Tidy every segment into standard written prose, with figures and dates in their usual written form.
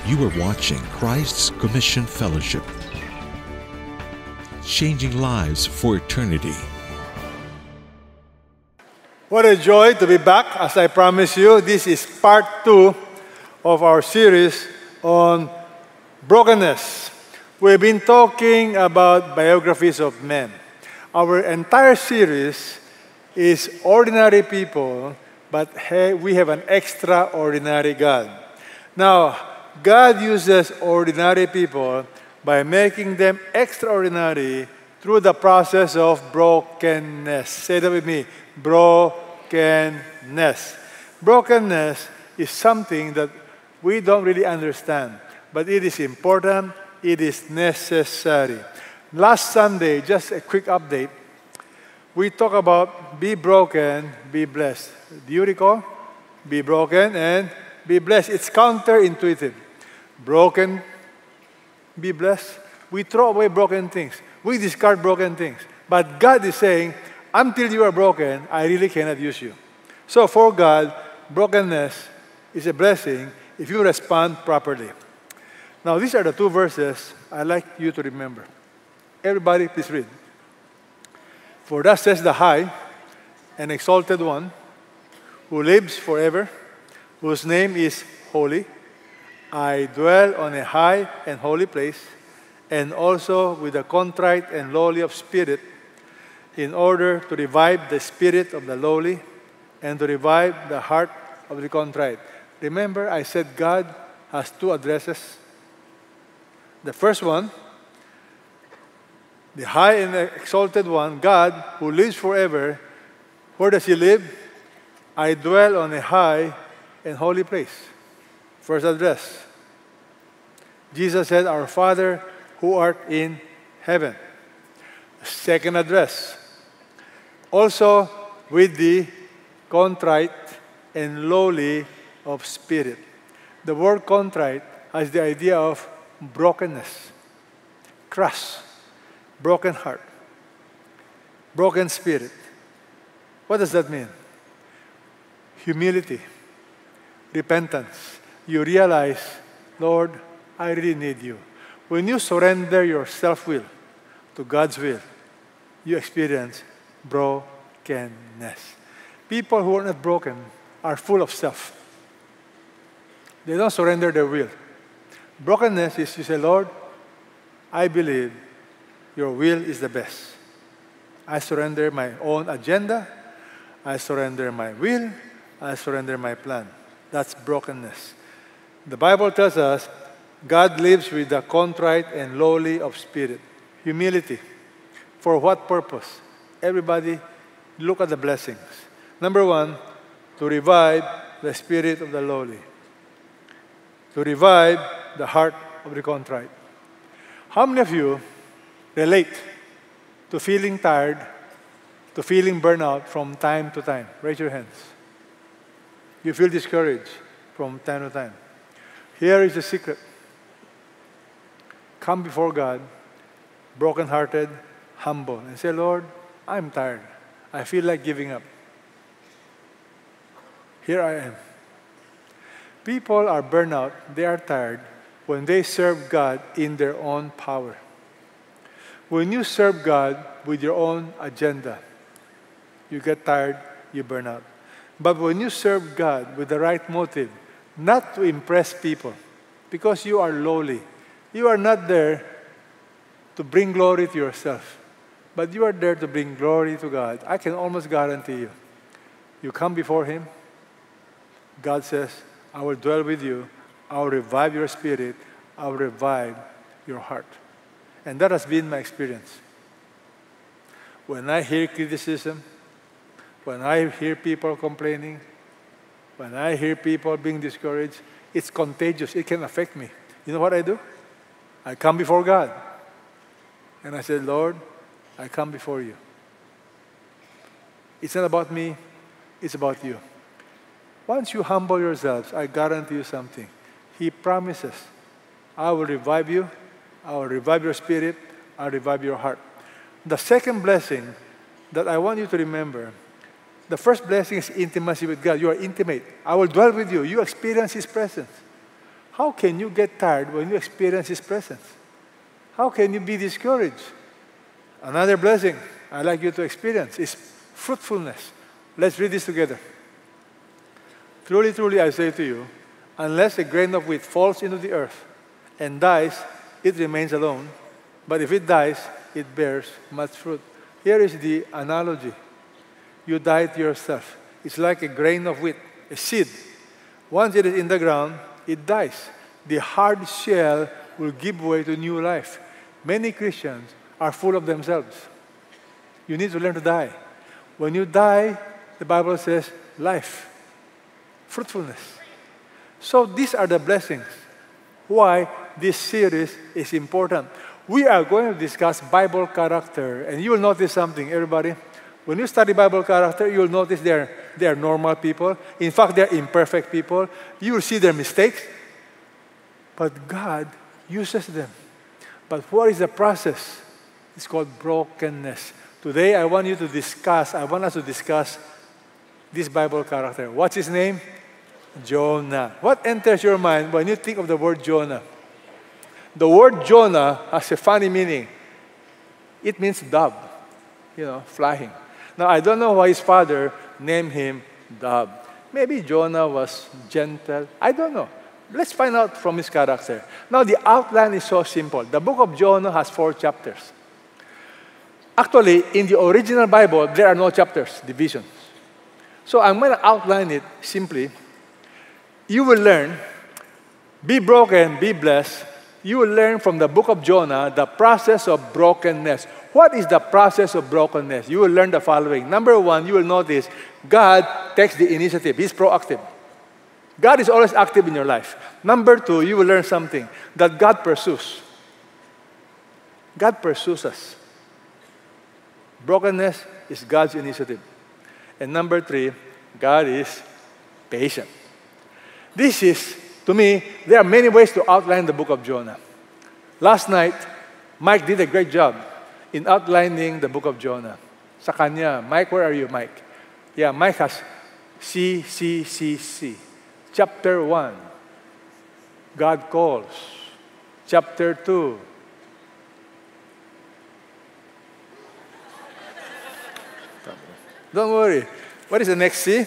You are watching Christ's Commission Fellowship, changing lives for eternity. What a joy to be back. As I promised you, this is part 2 of our series on brokenness. We've been talking about biographies of men. Our entire series is ordinary people, but we have an extraordinary God. Now, God uses ordinary people by making them extraordinary through the process of brokenness. Say that with me, brokenness. Brokenness is something that we don't really understand, but it is important, it is necessary. Last Sunday, just a quick update, we talked about be broken, be blessed. Do you recall? Be broken and be blessed. It's counterintuitive. Broken, be blessed. We throw away broken things. We discard broken things. But God is saying, until you are broken, I really cannot use you. So for God, brokenness is a blessing if you respond properly. Now, these are the 2 verses I'd like you to remember. Everybody, please read. For thus says the high and exalted one, who lives forever, whose name is holy. I dwell on a high and holy place, and also with the contrite and lowly of spirit, in order to revive the spirit of the lowly and to revive the heart of the contrite. Remember, I said God has 2 addresses. The first one, the high and exalted one, God, who lives forever. Where does He live? I dwell on a high and holy place. First address. Jesus said, Our Father who art in heaven. Second address. Also with the contrite and lowly of spirit. The word contrite has the idea of brokenness, crushed, broken heart, broken spirit. What does that mean? Humility, repentance. You realize, Lord, I really need you. When you surrender your self-will to God's will, you experience brokenness. People who are not broken are full of self. They don't surrender their will. Brokenness is you say, Lord, I believe your will is the best. I surrender my own agenda. I surrender my will. I surrender my plan. That's brokenness. The Bible tells us God lives with the contrite and lowly of spirit. Humility. For what purpose? Everybody, look at the blessings. Number 1, to revive the spirit of the lowly. To revive the heart of the contrite. How many of you relate to feeling tired, to feeling burnout from time to time? Raise your hands. You feel discouraged from time to time. Here is the secret. Come before God, brokenhearted, humble, and say, Lord, I'm tired. I feel like giving up. Here I am. People are burnout, they are tired when they serve God in their own power. When you serve God with your own agenda, you get tired, you burn out. But when you serve God with the right motive, not to impress people, because you are lowly, you are not there to bring glory to yourself, but you are there to bring glory to God. I can almost guarantee you, you come before Him, God says, I will dwell with you, I will revive your spirit, I will revive your heart. And that has been my experience. When I hear criticism, when I hear people complaining, when I hear people being discouraged, it's contagious. It can affect me. You know what I do? I come before God. And I say, Lord, I come before you. It's not about me, it's about you. Once you humble yourselves, I guarantee you something. He promises, I will revive you, I will revive your spirit, I'll revive your heart. The second blessing that I want you to remember, the first blessing is intimacy with God. You are intimate. I will dwell with you. You experience His presence. How can you get tired when you experience His presence? How can you be discouraged? Another blessing I'd like you to experience is fruitfulness. Let's read this together. Truly, truly, I say to you, unless a grain of wheat falls into the earth and dies, it remains alone. But if it dies, it bears much fruit. Here is the analogy. You die to yourself. It's like a grain of wheat, a seed. Once it is in the ground, it dies. The hard shell will give way to new life. Many Christians are full of themselves. You need to learn to die. When you die, the Bible says life, fruitfulness. So these are the blessings. Why this series is important. We are going to discuss Bible character, and you will notice something, everybody. When you study Bible character, you will notice they are normal people. In fact, they are imperfect people. You will see their mistakes, but God uses them. But what is the process? It's called brokenness. Today, I want us to discuss this Bible character. What's his name? Jonah. What enters your mind when you think of the word Jonah? The word Jonah has a funny meaning. It means dove, flying. Now, I don't know why his father named him dove. Maybe Jonah was gentle. I don't know. Let's find out from his character. Now, the outline is so simple. The book of Jonah has 4 chapters. Actually, in the original Bible, there are no chapters, divisions. So I'm going to outline it simply. You will learn, be broken, be blessed. You will learn from the book of Jonah the process of brokenness. What is the process of brokenness? You will learn the following. Number 1, you will notice God takes the initiative. He's proactive. God is always active in your life. Number 2, you will learn something, that God pursues. God pursues us. Brokenness is God's initiative. And number 3, God is patient. This is, to me, there are many ways to outline the book of Jonah. Last night, Mike did a great job in outlining the book of Jonah. Sa kanya, Mike, where are you, Mike? Yeah, Mike has C. Chapter 1, God calls. Chapter 2, don't worry. What is the next C?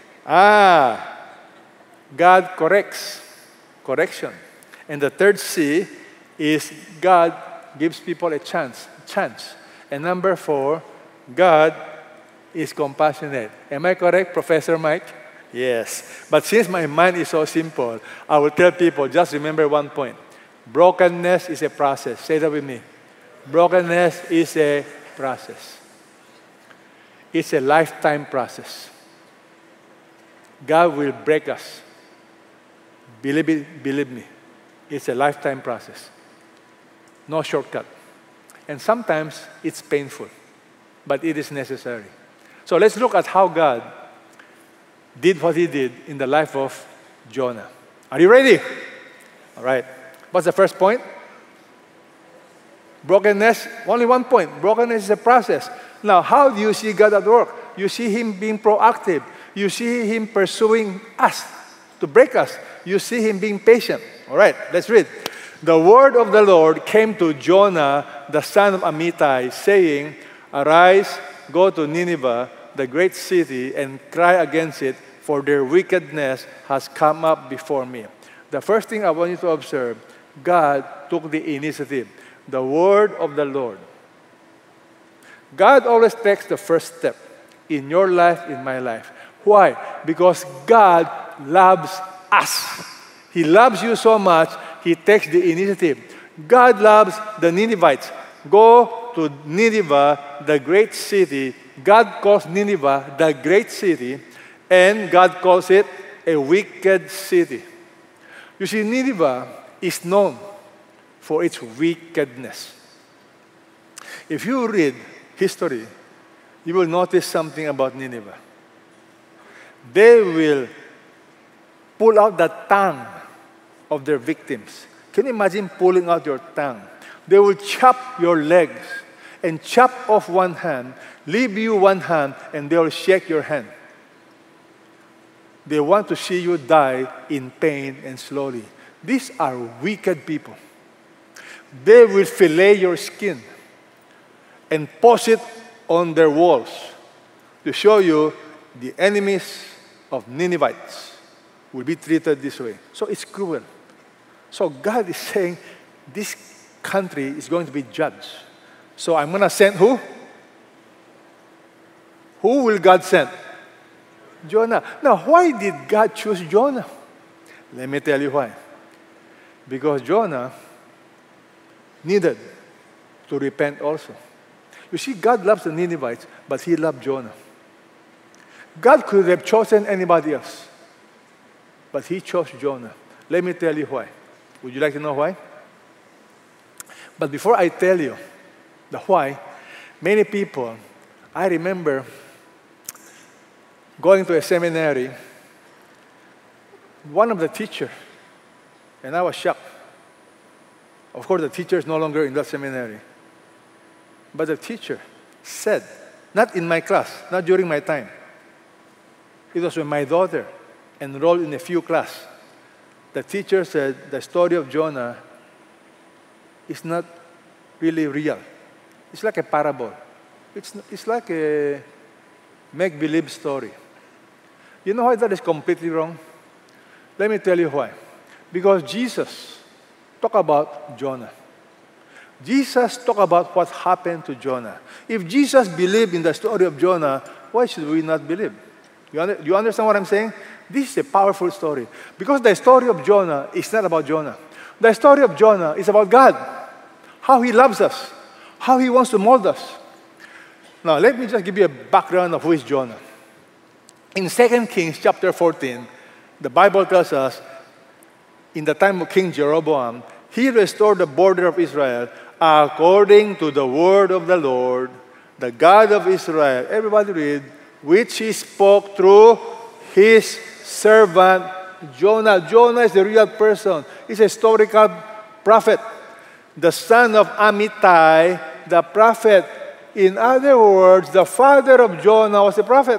God corrects. Correction. And the third C is God gives people a chance. And number 4, God is compassionate. Am I correct, Professor Mike? Yes. But since my mind is so simple, I will tell people, just remember one point. Brokenness is a process. Say that with me. Brokenness is a process. It's a lifetime process. God will break us. Believe me. It's a lifetime process. No shortcut. And sometimes it's painful, but it is necessary. So let's look at how God did what he did in the life of Jonah. Are you ready? All right. What's the first point? Brokenness. Only one point. Brokenness is a process. Now, how do you see God at work? You see him being proactive. You see him pursuing us to break us. You see him being patient. All right, let's read. The word of the Lord came to Jonah, the son of Amittai, saying, Arise, go to Nineveh, the great city, and cry against it, for their wickedness has come up before me. The first thing I want you to observe, God took the initiative. The word of the Lord. God always takes the first step in your life, in my life. Why? Because God loves us. He loves you so much, he takes the initiative. God loves the Ninevites. Go to Nineveh, the great city. God calls Nineveh the great city, and God calls it a wicked city. You see, Nineveh is known for its wickedness. If you read history, you will notice something about Nineveh. They will pull out the tongue of their victims. Can you imagine pulling out your tongue? They will chop your legs and chop off one hand, leave you one hand, and they will shake your hand. They want to see you die in pain and slowly. These are wicked people. They will fillet your skin and post it on their walls to show you the enemies of Ninevites will be treated this way. So it's cruel. So God is saying this country is going to be judged. So I'm going to send who? Who will God send? Jonah. Now, why did God choose Jonah? Let me tell you why. Because Jonah needed to repent also. You see, God loves the Ninevites, but He loved Jonah. God could have chosen anybody else, but He chose Jonah. Let me tell you why. Would you like to know why? But before I tell you the why, many people, I remember going to a seminary, one of the teachers, and I was shocked. Of course, the teacher is no longer in that seminary. But the teacher said, not in my class, not during my time. It was when my daughter enrolled in a few class. The teacher said the story of Jonah is not really real. It's like a parable. It's like a make-believe story. You know why that is completely wrong? Let me tell you why. Because Jesus talked about Jonah. Jesus talked about what happened to Jonah. If Jesus believed in the story of Jonah, why should we not believe? You understand what I'm saying? This is a powerful story. Because the story of Jonah is not about Jonah. The story of Jonah is about God. How He loves us. How He wants to mold us. Now, let me just give you a background of who is Jonah. In 2 Kings chapter 14, the Bible tells us, in the time of King Jeroboam, he restored the border of Israel according to the word of the Lord, the God of Israel. Everybody read, which He spoke through His servant Jonah. Jonah is the real person. He's a historical prophet, the son of Amittai, the prophet. In other words, the father of Jonah was a prophet.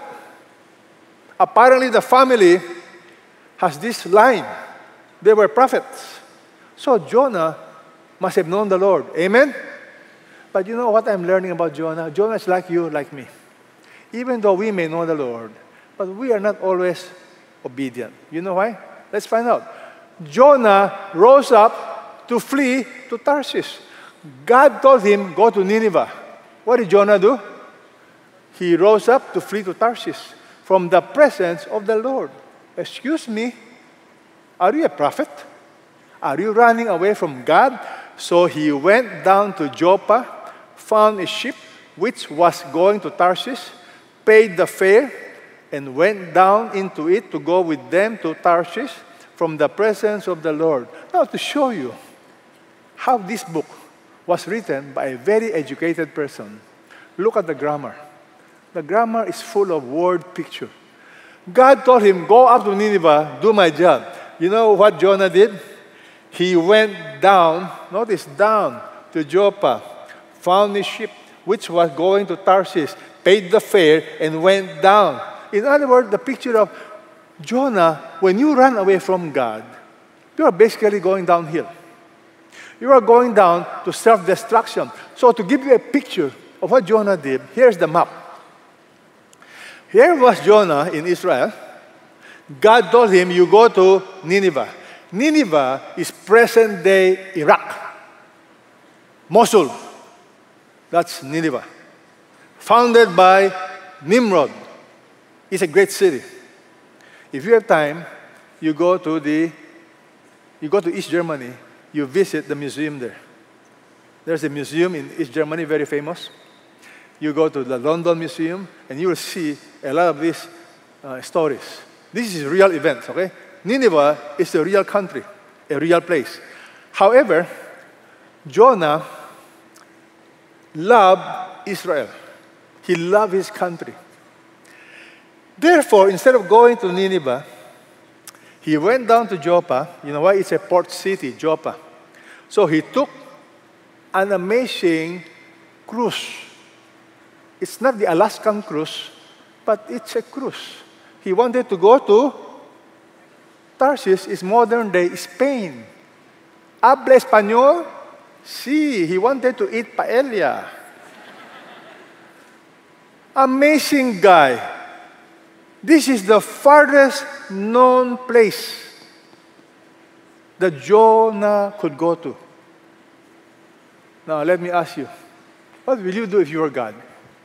Apparently, the family has this line. They were prophets. So Jonah must have known the Lord. Amen? But you know what I'm learning about Jonah? Jonah is like you, like me. Even though we may know the Lord, but we are not always obedient. You know why? Let's find out. Jonah rose up to flee to Tarshish. God told him, go to Nineveh. What did Jonah do? He rose up to flee to Tarshish from the presence of the Lord. Excuse me, are you a prophet? Are you running away from God? So he went down to Joppa, found a ship which was going to Tarshish, paid the fare, and went down into it to go with them to Tarshish from the presence of the Lord. Now, to show you how this book was written by a very educated person, look at the grammar. The grammar is full of word picture. God told him, go up to Nineveh, do my job. You know what Jonah did? He went down, notice down, to Joppa, found a ship which was going to Tarshish, paid the fare, and went down. In other words, the picture of Jonah, when you run away from God, you are basically going downhill. You are going down to self-destruction. So to give you a picture of what Jonah did, here's the map. Here was Jonah in Israel. God told him, you go to Nineveh. Nineveh is present-day Iraq. Mosul, that's Nineveh. Founded by Nimrod. It's a great city. If you have time, you go to East Germany, you visit the museum there. There's a museum in East Germany, very famous. You go to the London Museum, and you will see a lot of these stories. This is real events, okay? Nineveh is a real country, a real place. However, Jonah loved Israel. He loved his country. Therefore, instead of going to Nineveh, he went down to Joppa. You know why? It's a port city, Joppa. So he took an amazing cruise. It's not the Alaskan cruise, but it's a cruise. He wanted to go to Tarshish, is modern-day Spain. Habla español? Sí, he wanted to eat paella. Amazing guy. This is the farthest known place that Jonah could go to. Now, let me ask you, what will you do if you were God?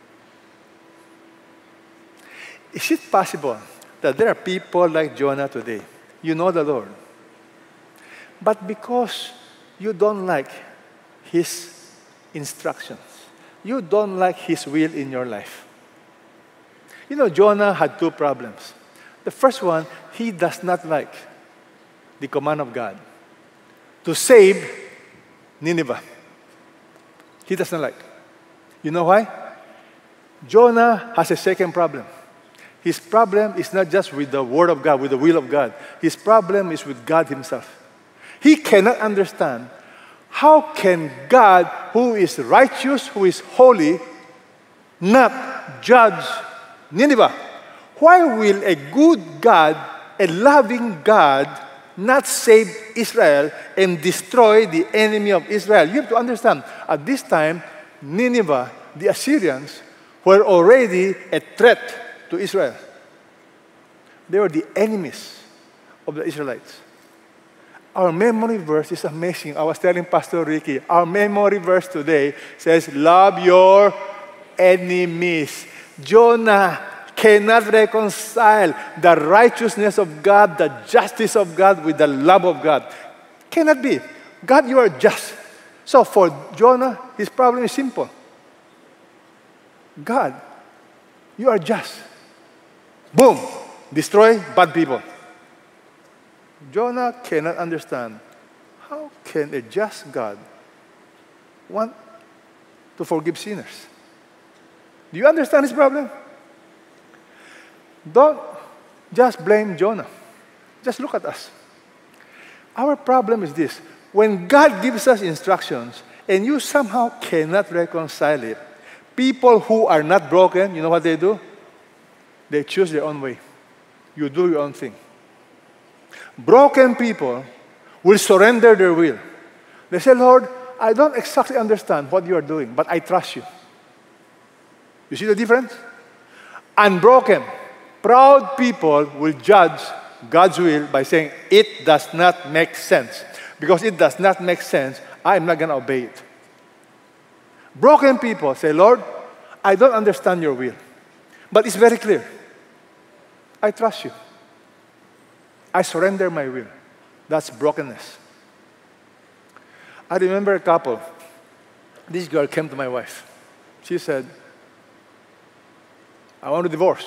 Is it possible that there are people like Jonah today? You know the Lord. But because you don't like His instructions, you don't like His will in your life. You know, Jonah had two problems. The first one, he does not like the command of God to save Nineveh. He does not like. You know why? Jonah has a second problem. His problem is not just with the Word of God, with the will of God. His problem is with God Himself. He cannot understand how can God, who is righteous, who is holy, not judge Nineveh. Why will a good God, a loving God, not save Israel and destroy the enemy of Israel? You have to understand, at this time, Nineveh, the Assyrians, were already a threat to Israel. They were the enemies of the Israelites. Our memory verse is amazing. I was telling Pastor Ricky, our memory verse today says, love your enemies. Jonah cannot reconcile the righteousness of God, the justice of God with the love of God. Cannot be. God, you are just. So for Jonah, his problem is simple. God, you are just. Boom. Destroy bad people. Jonah cannot understand how can a just God want to forgive sinners. Do you understand his problem? Don't just blame Jonah. Just look at us. Our problem is this. When God gives us instructions and you somehow cannot reconcile it, people who are not broken, you know what they do? They choose their own way. You do your own thing. Broken people will surrender their will. They say, Lord, I don't exactly understand what you are doing, but I trust you. You see the difference? Unbroken, proud people will judge God's will by saying, it does not make sense. Because it does not make sense, I'm not going to obey it. Broken people say, Lord, I don't understand your will, but it's very clear. I trust you. I surrender my will. That's brokenness. I remember a couple. This girl came to my wife. She said, I want to divorce.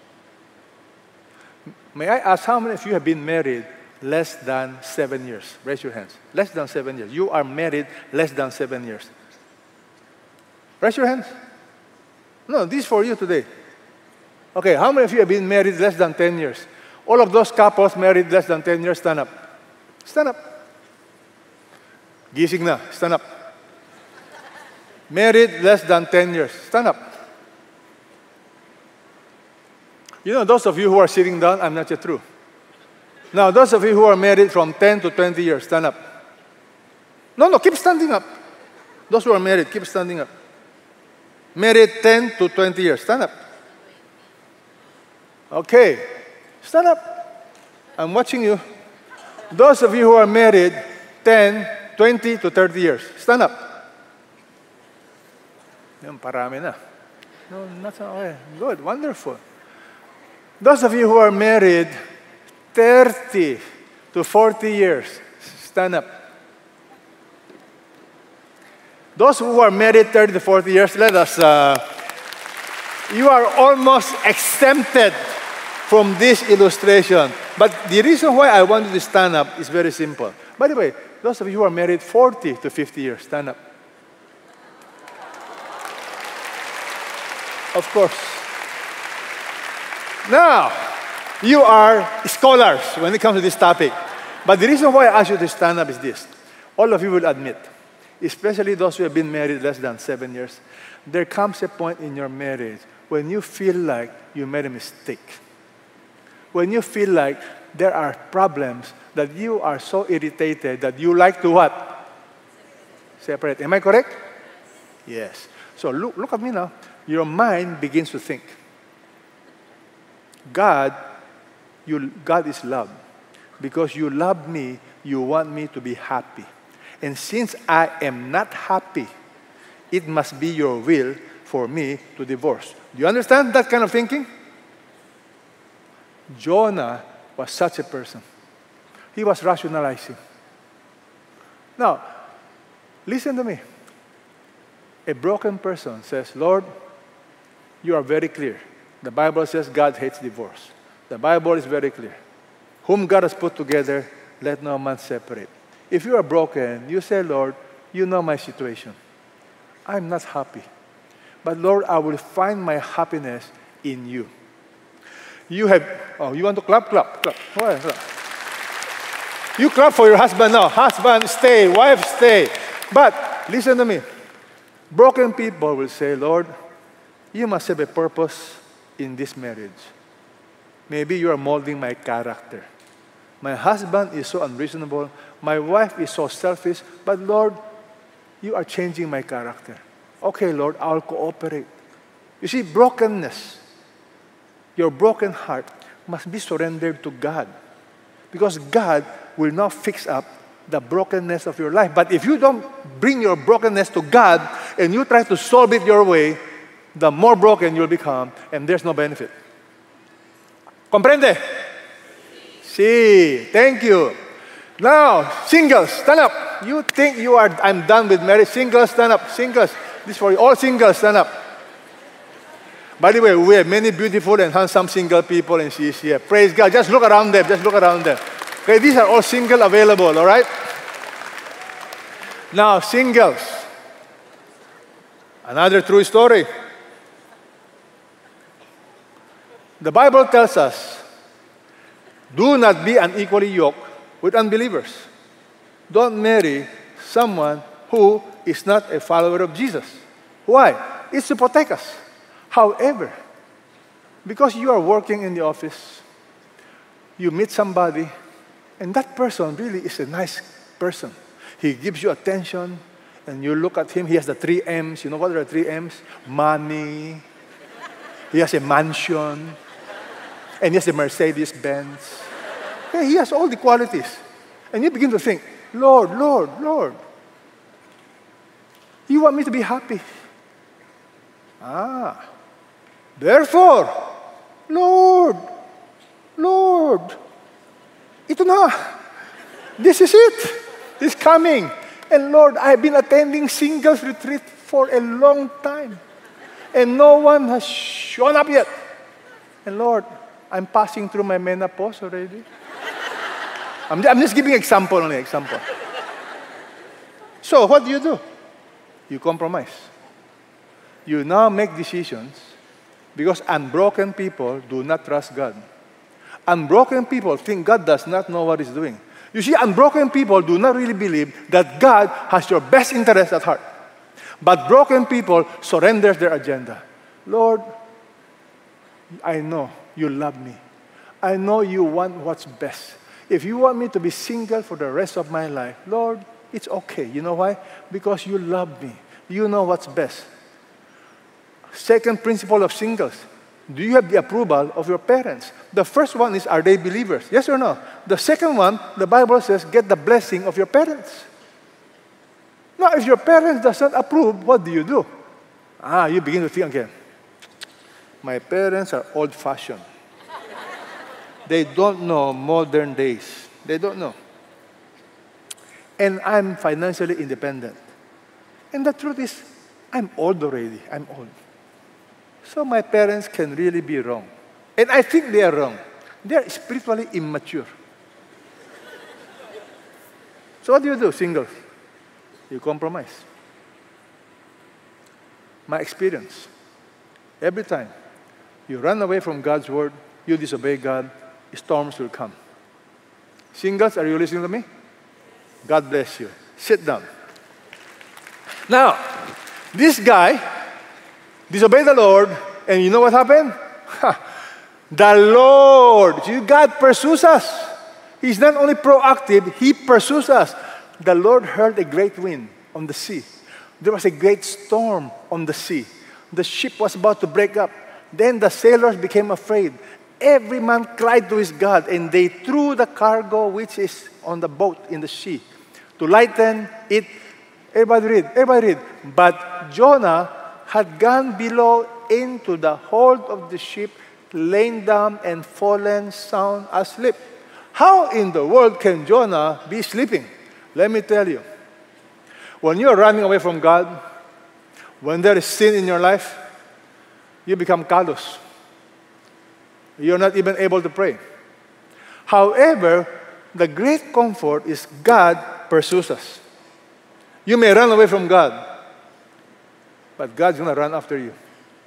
May I ask how many of you have been married less than 7 years? Raise your hands. Less than 7 years. You are married less than 7 years. Raise your hands. No, this is for you today. Okay, how many of you have been married less than 10 years? All of those couples married less than 10 years, stand up. Stand up. Gising na, stand up. Married less than 10 years, stand up. You know, those of you who are sitting down, I'm not yet through. Now, those of you who are married from 10 to 20 years, stand up. No, keep standing up. Those who are married, keep standing up. Married 10 to 20 years, stand up. Okay, stand up. I'm watching you. Those of you who are married 10, 20 to 30 years, stand up. Yan, parami na. No, not okay. Good, wonderful. Those of you who are married 30 to 40 years, stand up. Those who are married 30 to 40 years, let us, you are almost exempted from this illustration. But the reason why I want you to stand up is very simple. By the way, those of you who are married 40 to 50 years, stand up. Of course. Now, you are scholars when it comes to this topic. But the reason why I ask you to stand up is this. All of you will admit, especially those who have been married less than 7 years, there comes a point in your marriage when you feel like you made a mistake. When you feel like there are problems that you are so irritated that you like to what? Separate. Am I correct? Yes. So look at me now. Your mind begins to think. God is love. Because you love me, you want me to be happy. And since I am not happy, it must be your will for me to divorce. Do you understand that kind of thinking? Jonah was such a person. He was rationalizing. Now, listen to me. A broken person says, Lord, you are very clear. The Bible says God hates divorce. The Bible is very clear. Whom God has put together, let no man separate. If you are broken, you say, Lord, you know my situation. I'm not happy. But Lord, I will find my happiness in you. You want to clap? Clap. Why? Clap. You clap for your husband now. Husband, stay. Wife, stay. But listen to me. Broken people will say, Lord, you must have a purpose in this marriage. Maybe you are molding my character. My husband is so unreasonable. My wife is so selfish. But Lord, you are changing my character. Okay, Lord, I'll cooperate. You see, brokenness, your broken heart must be surrendered to God. Because God will not fix up the brokenness of your life. But if you don't bring your brokenness to God and you try to solve it your way, the more broken you'll become, and there's no benefit. Comprende? See, thank you. Now, singles, stand up. You think I'm done with marriage. Singles, stand up. Singles, this is for you. All singles, stand up. By the way, we have many beautiful and handsome single people in CCF. Praise God. Just look around them. Okay, these are all single available, all right? Now, singles. Another true story. The Bible tells us, do not be unequally yoked with unbelievers. Don't marry someone who is not a follower of Jesus. Why? It's to protect us. However, because you are working in the office, you meet somebody, and that person really is a nice person. He gives you attention, and you look at him. He has the 3 M's. You know what are the 3 M's? Money. He has a mansion. And he has a Mercedes-Benz. Okay, he has all the qualities. And you begin to think, Lord, you want me to be happy. Therefore, Lord, ito na. This is it. It's coming. And Lord, I've been attending singles retreat for a long time. And no one has shown up yet. And Lord, I'm passing through my menopause already. I'm just giving example. So what do? You compromise. You now make decisions because unbroken people do not trust God. Unbroken people think God does not know what He's doing. You see, unbroken people do not really believe that God has your best interest at heart. But broken people surrender their agenda. Lord, I know you love me. I know you want what's best. If you want me to be single for the rest of my life, Lord, it's okay. You know why? Because you love me. You know what's best. Second principle of singles. Do you have the approval of your parents? The first one is, are they believers? Yes or no? The second one, the Bible says, get the blessing of your parents. Now, if your parents does not approve, what do? You begin to think again. My parents are old-fashioned. They don't know modern days. They don't know. And I'm financially independent. And the truth is, I'm old already. I'm old. So my parents can really be wrong. And I think they are wrong. They are spiritually immature. So what do? Singles? You compromise. My experience. Every time you run away from God's word, you disobey God, storms will come. Singles, are you listening to me? God bless you. Sit down. Now, this guy disobeyed the Lord, and you know what happened? The Lord, God pursues us. He's not only proactive, He pursues us. The Lord heard a great wind on the sea. There was a great storm on the sea. The ship was about to break up. Then the sailors became afraid. Every man cried to his God, and they threw the cargo which is on the boat in the sea to lighten it. Everybody read. But Jonah had gone below into the hold of the ship, lain down and fallen sound asleep. How in the world can Jonah be sleeping? Let me tell you. When you're running away from God, when there is sin in your life, you become callous. You're not even able to pray. However, the great comfort is God pursues us. You may run away from God, but God's going to run after you.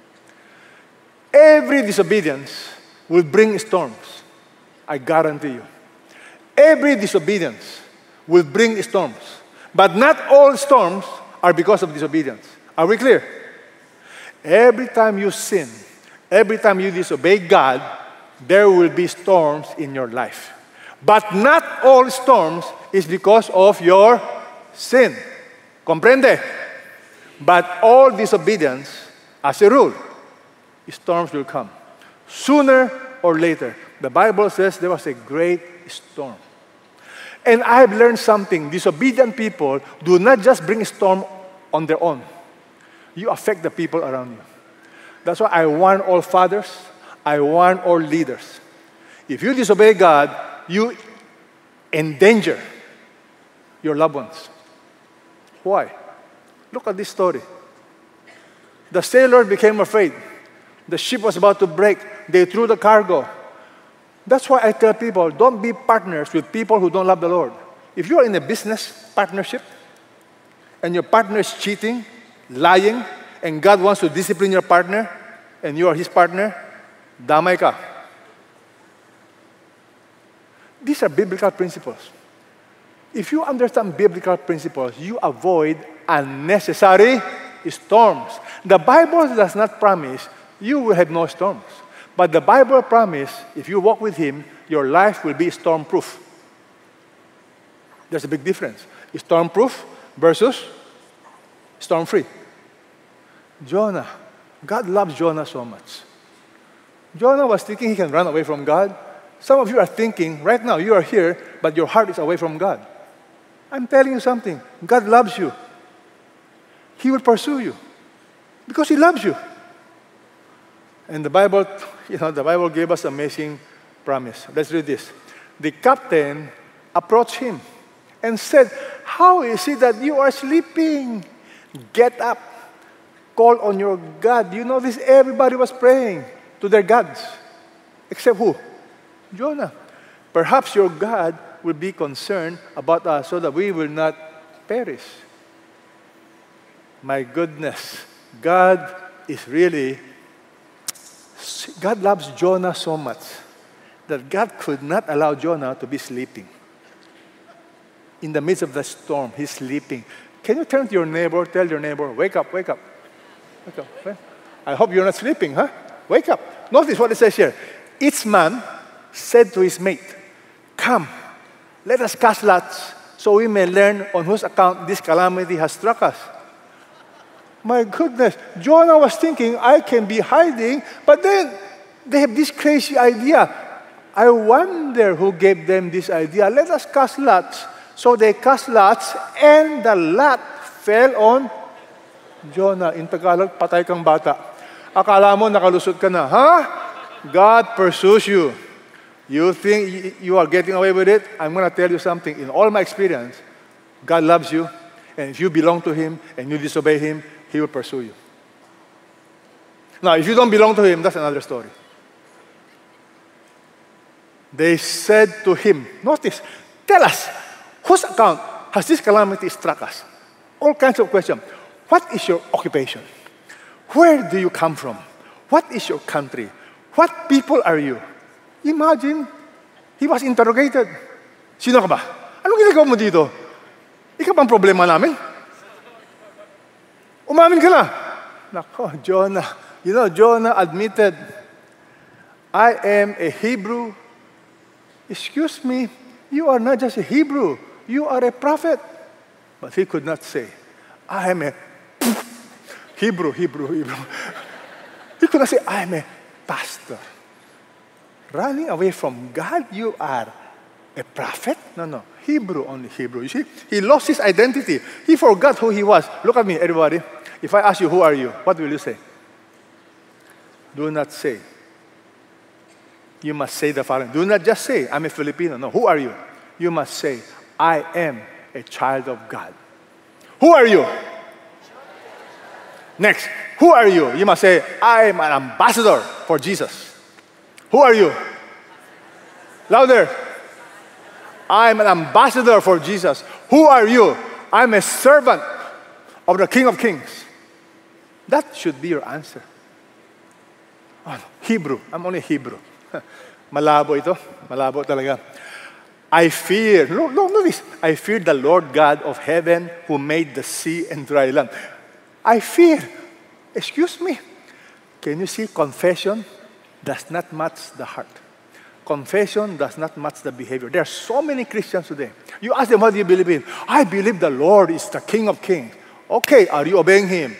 Every disobedience will bring storms. I guarantee you. Every disobedience will bring storms. But not all storms are because of disobedience. Are we clear? Every time you sin, every time you disobey God, there will be storms in your life. But not all storms is because of your sin. Comprende? But all disobedience, as a rule, storms will come. Sooner or later. The Bible says there was a great storm. And I've learned something. Disobedient people do not just bring storm on their own. You affect the people around you. That's why I warn all fathers, I warn all leaders. If you disobey God, you endanger your loved ones. Why? Look at this story. The sailors became afraid. The ship was about to break. They threw the cargo. That's why I tell people, don't be partners with people who don't love the Lord. If you are in a business partnership and your partner is cheating, lying, and God wants to discipline your partner, and you are his partner, damay ka. These are biblical principles. If you understand biblical principles, you avoid unnecessary storms. The Bible does not promise you will have no storms. But the Bible promises if you walk with Him, your life will be storm-proof. There's a big difference. Storm-proof versus storm-free. Jonah. God loves Jonah so much. Jonah was thinking he can run away from God. Some of you are thinking, right now, you are here, but your heart is away from God. I'm telling you something. God loves you. He will pursue you because He loves you. And the Bible, the Bible gave us amazing promise. Let's read this. The captain approached him and said, "How is it that you are sleeping? Get up. Call on your God." You know this, everybody was praying to their gods. Except who? Jonah. Perhaps your God will be concerned about us so that we will not perish. My goodness, God loves Jonah so much that God could not allow Jonah to be sleeping. In the midst of the storm, he's sleeping. Can you turn to your neighbor, tell your neighbor, wake up, wake up. Wake up. I hope you're not sleeping, huh? Wake up. Notice what it says here. Each man said to his mate, "Come, let us cast lots so we may learn on whose account this calamity has struck us." My goodness, Jonah was thinking, I can be hiding, but then they have this crazy idea. I wonder who gave them this idea. Let us cast lots. So they cast lots, and the lot fell on Jonah. In Tagalog, patay kang bata. Akala mo nakalusot ka na, huh? God pursues you. You think you are getting away with it? I'm going to tell you something. In all my experience, God loves you, and if you belong to Him and you disobey Him, He will pursue you. Now, if you don't belong to Him, that's another story. They said to him, notice, tell us, whose account has this calamity struck us? All kinds of questions. What is your occupation? Where do you come from? What is your country? What people are you? Imagine, he was interrogated. Sino ka ba? Anong ginagawa mo dito? Ikaw bang problema namin? Umamin ka na. Nako, Jonah. You know, Jonah admitted, I am a Hebrew. Excuse me, You are not just a Hebrew, you are a prophet. But he could not say, I am a Hebrew. He could not say, I am a pastor. Running away from God, you are a prophet? No. Hebrew, only Hebrew. You see, he lost his identity. He forgot who he was. Look at me, everybody. If I ask you, who are you? What will you say? Do not say. You must say the following. Do not just say, I'm a Filipino. No, who are you? You must say, I am a child of God. Who are you? Next, who are you? You must say, I am an ambassador for Jesus. Who are you? Louder. I am an ambassador for Jesus. Who are you? I am a servant of the King of Kings. That should be your answer. Oh, Hebrew. I'm only Hebrew. Malabo ito. Malabo talaga. I fear, no, this. I fear the Lord God of heaven who made the sea and dry land. I fear. Excuse me. Can you see confession does not match the heart? Confession does not match the behavior. There are so many Christians today. You ask them, what do you believe in? I believe the Lord is the King of Kings. Okay, are you obeying Him?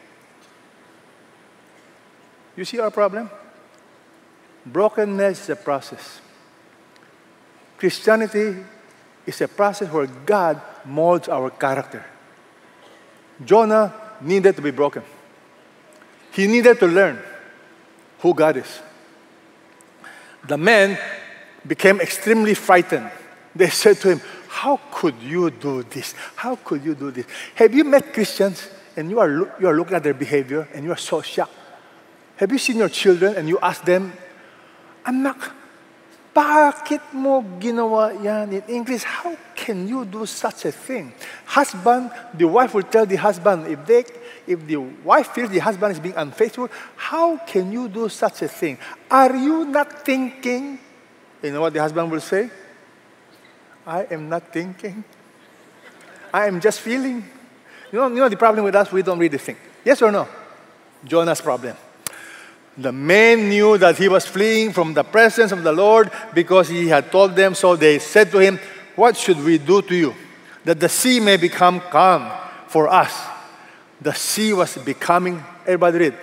You see our problem? Brokenness is a process. Christianity is a process where God molds our character. Jonah needed to be broken. He needed to learn who God is. The men became extremely frightened. They said to him, how could you do this? How could you do this? Have you met Christians and you are looking at their behavior and you are so shocked? Have you seen your children and you ask them, anak, bakit mo ginawa yan? In English, how can you do such a thing? Husband, the wife will tell the husband, if the wife feels the husband is being unfaithful, how can you do such a thing? Are you not thinking? You know what the husband will say? I am not thinking. I am just feeling. You know the problem with us, we don't really think. Yes or no? Jonah's problem. The men knew that he was fleeing from the presence of the Lord because he had told them. So they said to him, what should we do to you, that the sea may become calm for us? The sea was becoming, everybody read,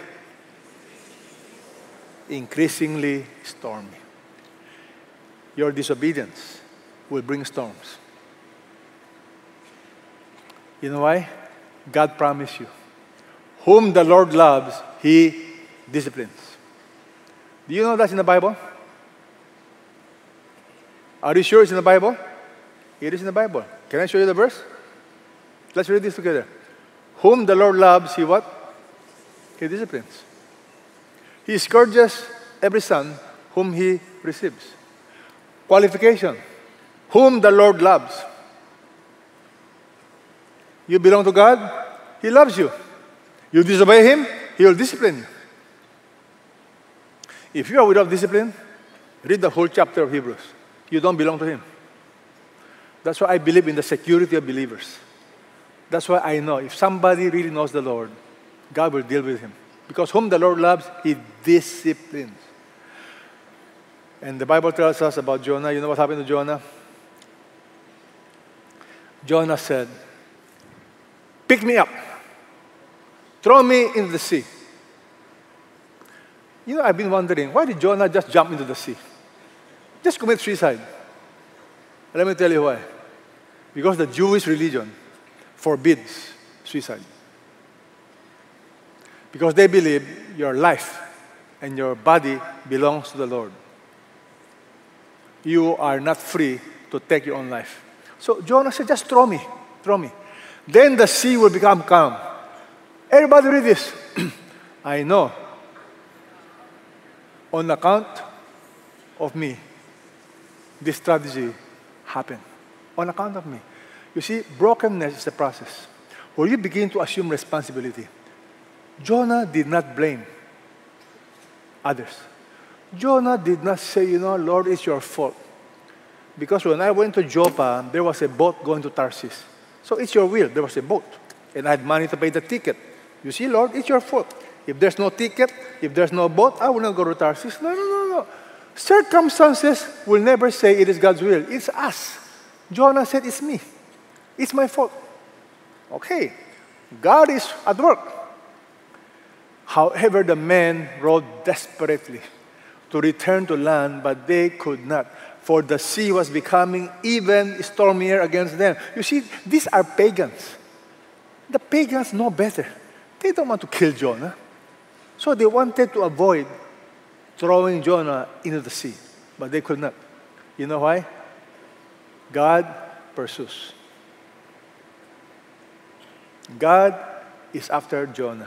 increasingly stormy. Your disobedience will bring storms. You know why? God promised you. Whom the Lord loves, He disciplines. Do you know that's in the Bible? Are you sure it's in the Bible? It is in the Bible. Can I show you the verse? Let's read this together. Whom the Lord loves, He what? He disciplines. He scourges every son whom He receives. Qualification. Whom the Lord loves. You belong to God, He loves you. You disobey Him, He will discipline you. If you are without discipline, read the whole chapter of Hebrews. You don't belong to Him. That's why I believe in the security of believers. That's why I know if somebody really knows the Lord, God will deal with him. Because whom the Lord loves, He disciplines. And the Bible tells us about Jonah. You know what happened to Jonah? Jonah said, pick me up. Throw me into the sea. You know, I've been wondering, why did Jonah just jump into the sea? Just commit suicide. Let me tell you why. Because the Jewish religion forbids suicide. Because they believe your life and your body belongs to the Lord. You are not free to take your own life. So Jonah said, just throw me. Then the sea will become calm. Everybody read this. I know. On account of me, this strategy happened. On account of me. You see, brokenness is a process where you begin to assume responsibility. Jonah did not blame others. Jonah did not say, Lord, it's your fault. Because when I went to Joppa, there was a boat going to Tarsus. So it's your will. There was a boat. And I had money to pay the ticket. You see, Lord, it's your fault. If there's no ticket, if there's no boat, I will not go to Tarsus. No. Circumstances will never say it is God's will. It's us. Jonah said, it's me. It's my fault. Okay, God is at work. However, the men rowed desperately to return to land, but they could not, for the sea was becoming even stormier against them. You see, these are pagans. The pagans know better. They don't want to kill Jonah. So they wanted to avoid throwing Jonah into the sea, but they could not. You know why? God pursues. God is after Jonah.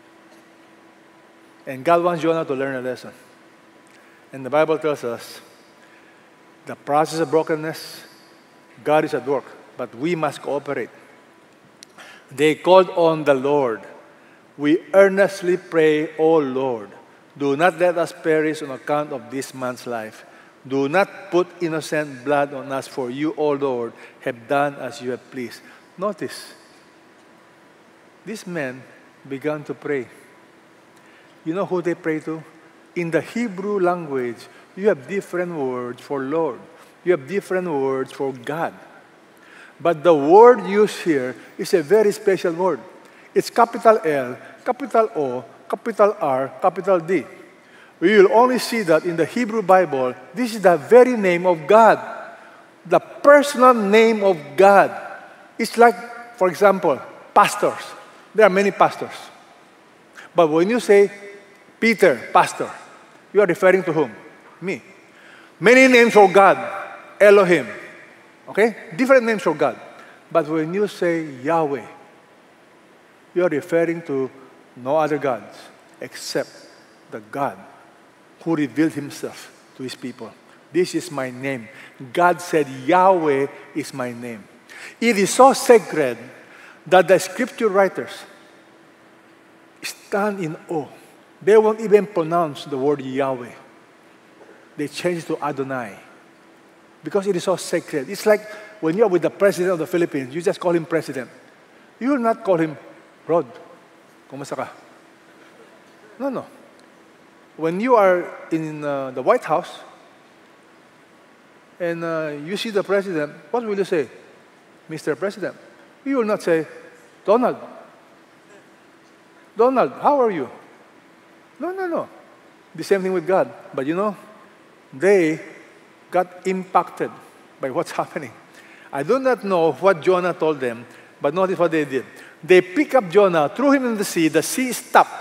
And God wants Jonah to learn a lesson. And the Bible tells us the process of brokenness, God is at work, but we must cooperate. They called on the Lord. We earnestly pray, O Lord, do not let us perish on account of this man's life. Do not put innocent blood on us, for you, O Lord, have done as you have pleased. Notice, these men began to pray. You know who they pray to? In the Hebrew language, you have different words for Lord. You have different words for God. But the word used here is a very special word. It's capital L, capital O, capital R, capital D. We will only see that in the Hebrew Bible. This is the very name of God. The personal name of God. It's like, for example, pastors. There are many pastors. But when you say Peter, pastor, you are referring to whom? Me. Many names for God. Elohim. Okay? Different names for God. But when you say Yahweh, you are referring to no other gods except the God who revealed himself to his people. This is my name. God said, Yahweh is my name. It is so sacred that the scripture writers stand in awe. They won't even pronounce the word Yahweh. They change to Adonai because it is so sacred. It's like when you are with the president of the Philippines, you just call him president. You will not call him Rod. Kumusta ka? No. When you are in the White House and you see the president, what will you say? Mr. President. You will not say, Donald. Donald, how are you? No. The same thing with God. But you know, they got impacted by what's happening. I do not know what Jonah told them, but notice what they did. They picked up Jonah, threw him in the sea stopped.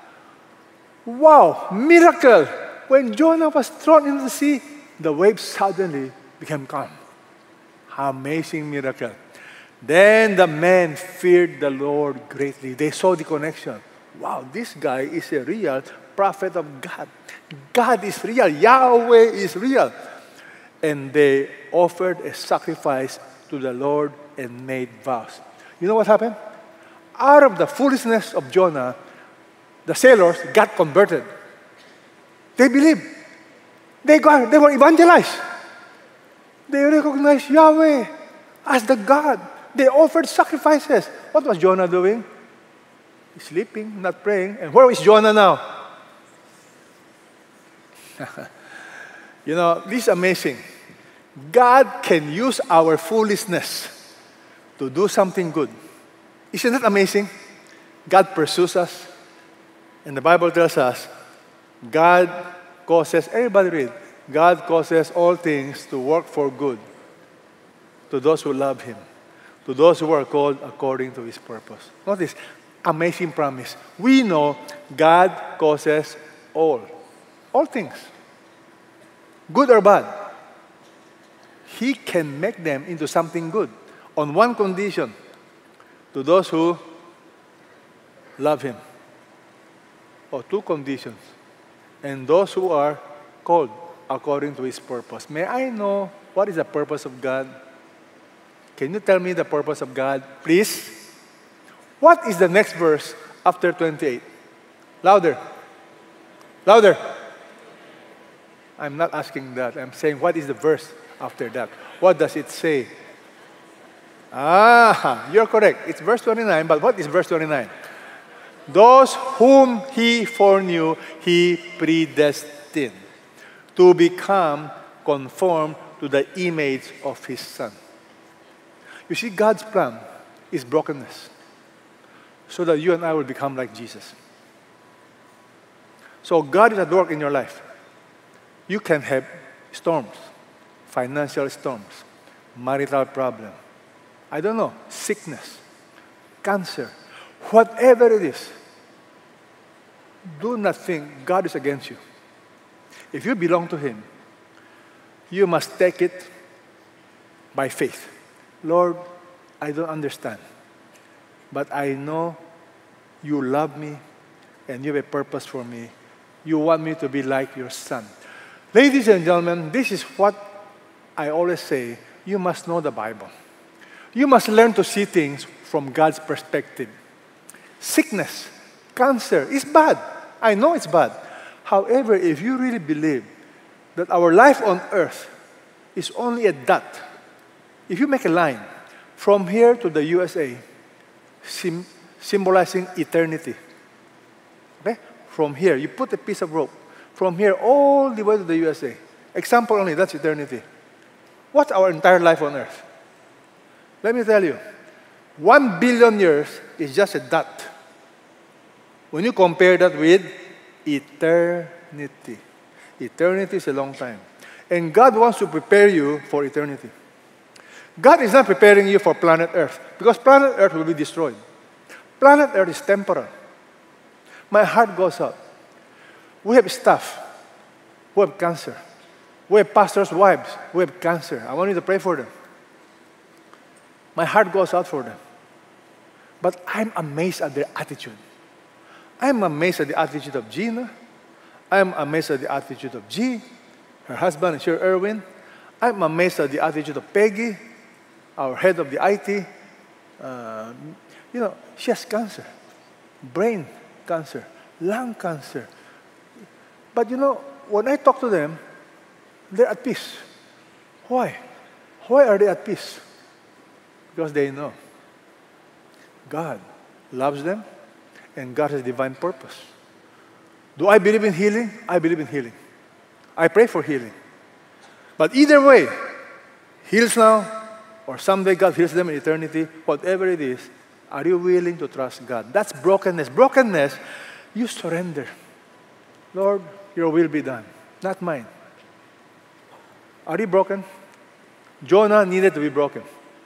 Wow, miracle! When Jonah was thrown into the sea, the waves suddenly became calm. Amazing miracle. Then the men feared the Lord greatly. They saw the connection. Wow, this guy is a real prophet of God. God is real. Yahweh is real. And they offered a sacrifice to the Lord and made vows. You know what happened? Out of the foolishness of Jonah, the sailors got converted. They believed. They were evangelized. They recognized Yahweh as the God. They offered sacrifices. What was Jonah doing? Sleeping, not praying. And where is Jonah now? You know, this is amazing. God can use our foolishness to do something good. Isn't that amazing? God pursues us. And the Bible tells us, God causes, everybody read, God causes all things to work for good to those who love Him, to those who are called according to His purpose. Notice, amazing promise. We know God causes all things, good or bad. He can make them into something good on one condition, to those who love Him. Or two conditions, and those who are called according to His purpose. May I know what is the purpose of God? Can you tell me the purpose of God, please? What is the next verse after 28? Louder. Louder. I'm not asking that. I'm saying, what is the verse after that? What does it say? You're correct. It's verse 29, but what is verse 29? Those whom He foreknew, He predestined to become conformed to the image of His Son. You see, God's plan is brokenness so that you and I will become like Jesus. So God is at work in your life. You can have storms, financial storms, marital problem, I don't know, sickness, cancer, whatever it is. Do not think God is against you. If you belong to Him, you must take it by faith. Lord, I don't understand, but I know you love me and you have a purpose for me. You want me to be like your Son. Ladies and gentlemen, this is what I always say. You must know the Bible. You must learn to see things from God's perspective. Sickness, cancer is bad. I know it's bad. However, if you really believe that our life on earth is only a dot, if you make a line from here to the USA, symbolizing eternity, okay? From here, you put a piece of rope. From here all the way to the USA. Example only, that's eternity. What's our entire life on earth? Let me tell you, 1 billion years is just a dot. When you compare that with eternity. Eternity is a long time. And God wants to prepare you for eternity. God is not preparing you for planet Earth because planet Earth will be destroyed. Planet Earth is temporal. My heart goes out. We have staff who have cancer. We have pastors' wives who have cancer. I want you to pray for them. My heart goes out for them. But I'm amazed at their attitude. I'm amazed at the attitude of Gina. I'm amazed at the attitude of G, her husband, Sir Erwin. I'm amazed at the attitude of Peggy, our head of the IT. She has cancer, brain cancer, lung cancer. But when I talk to them, they're at peace. Why? Why are they at peace? Because they know God loves them and God has divine purpose. Do I believe in healing? I believe in healing. I pray for healing. But either way, heals now or someday God heals them in eternity, whatever it is, are you willing to trust God? That's brokenness. Brokenness, you surrender. Lord, your will be done, not mine. Are you broken? Jonah needed to be broken.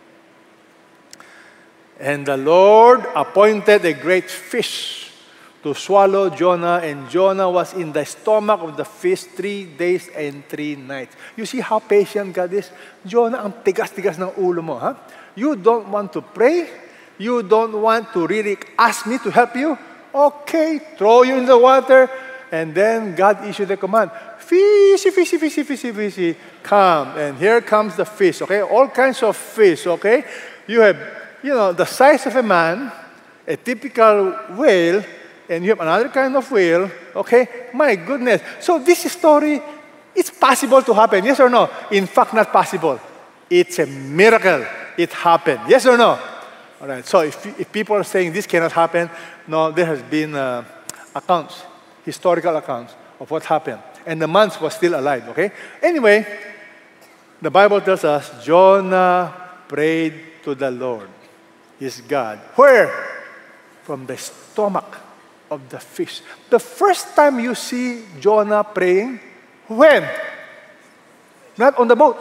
And the Lord appointed a great fish to swallow Jonah, and Jonah was in the stomach of the fish 3 days and 3 nights. You see how patient God is? Jonah, ang tigas-tigas ng ulo mo, ha? You don't want to pray? You don't want to really ask me to help you? Okay, throw you in the water, and then God issued the command, fishy, fishy, fishy, fishy, fishy, come. And here comes the fish, okay? All kinds of fish, okay? You have, the size of a man, a typical whale, and you have another kind of whale, okay? My goodness. So this story, it's possible to happen, yes or no? In fact, not possible. It's a miracle. It happened, yes or no? All right, so if people are saying this cannot happen, no, there has been accounts, historical accounts of what happened. And the man was still alive, okay? Anyway, the Bible tells us Jonah prayed to the Lord, his God. Where? From the stomach of the fish. The first time you see Jonah praying, when? Not on the boat.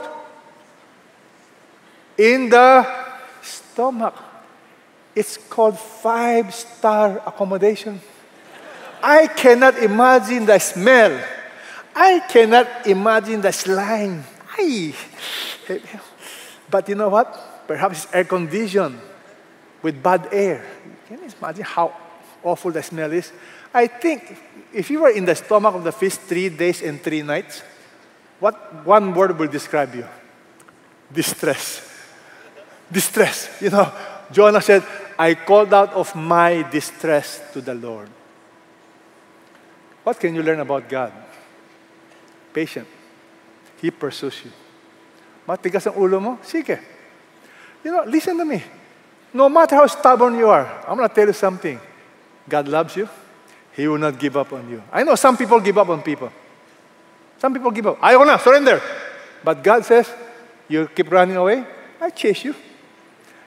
In the stomach. It's called 5-star accommodation. I cannot imagine the smell. I cannot imagine the slime. But you know what? Perhaps it's air-conditioned with bad air. Can you imagine how awful the smell is? I think if you were in the stomach of the fish 3 days and 3 nights, what one word will describe you? Distress. Distress. Jonah said, I called out of my distress to the Lord. What can you learn about God? Patient. He pursues you. Matigas ang ulo mo? Sige. Listen to me. No matter how stubborn you are, I'm going to tell you something. God loves you. He will not give up on you. I know some people give up on people. Some people give up. Ayaw na, surrender. But God says, you keep running away, I chase you.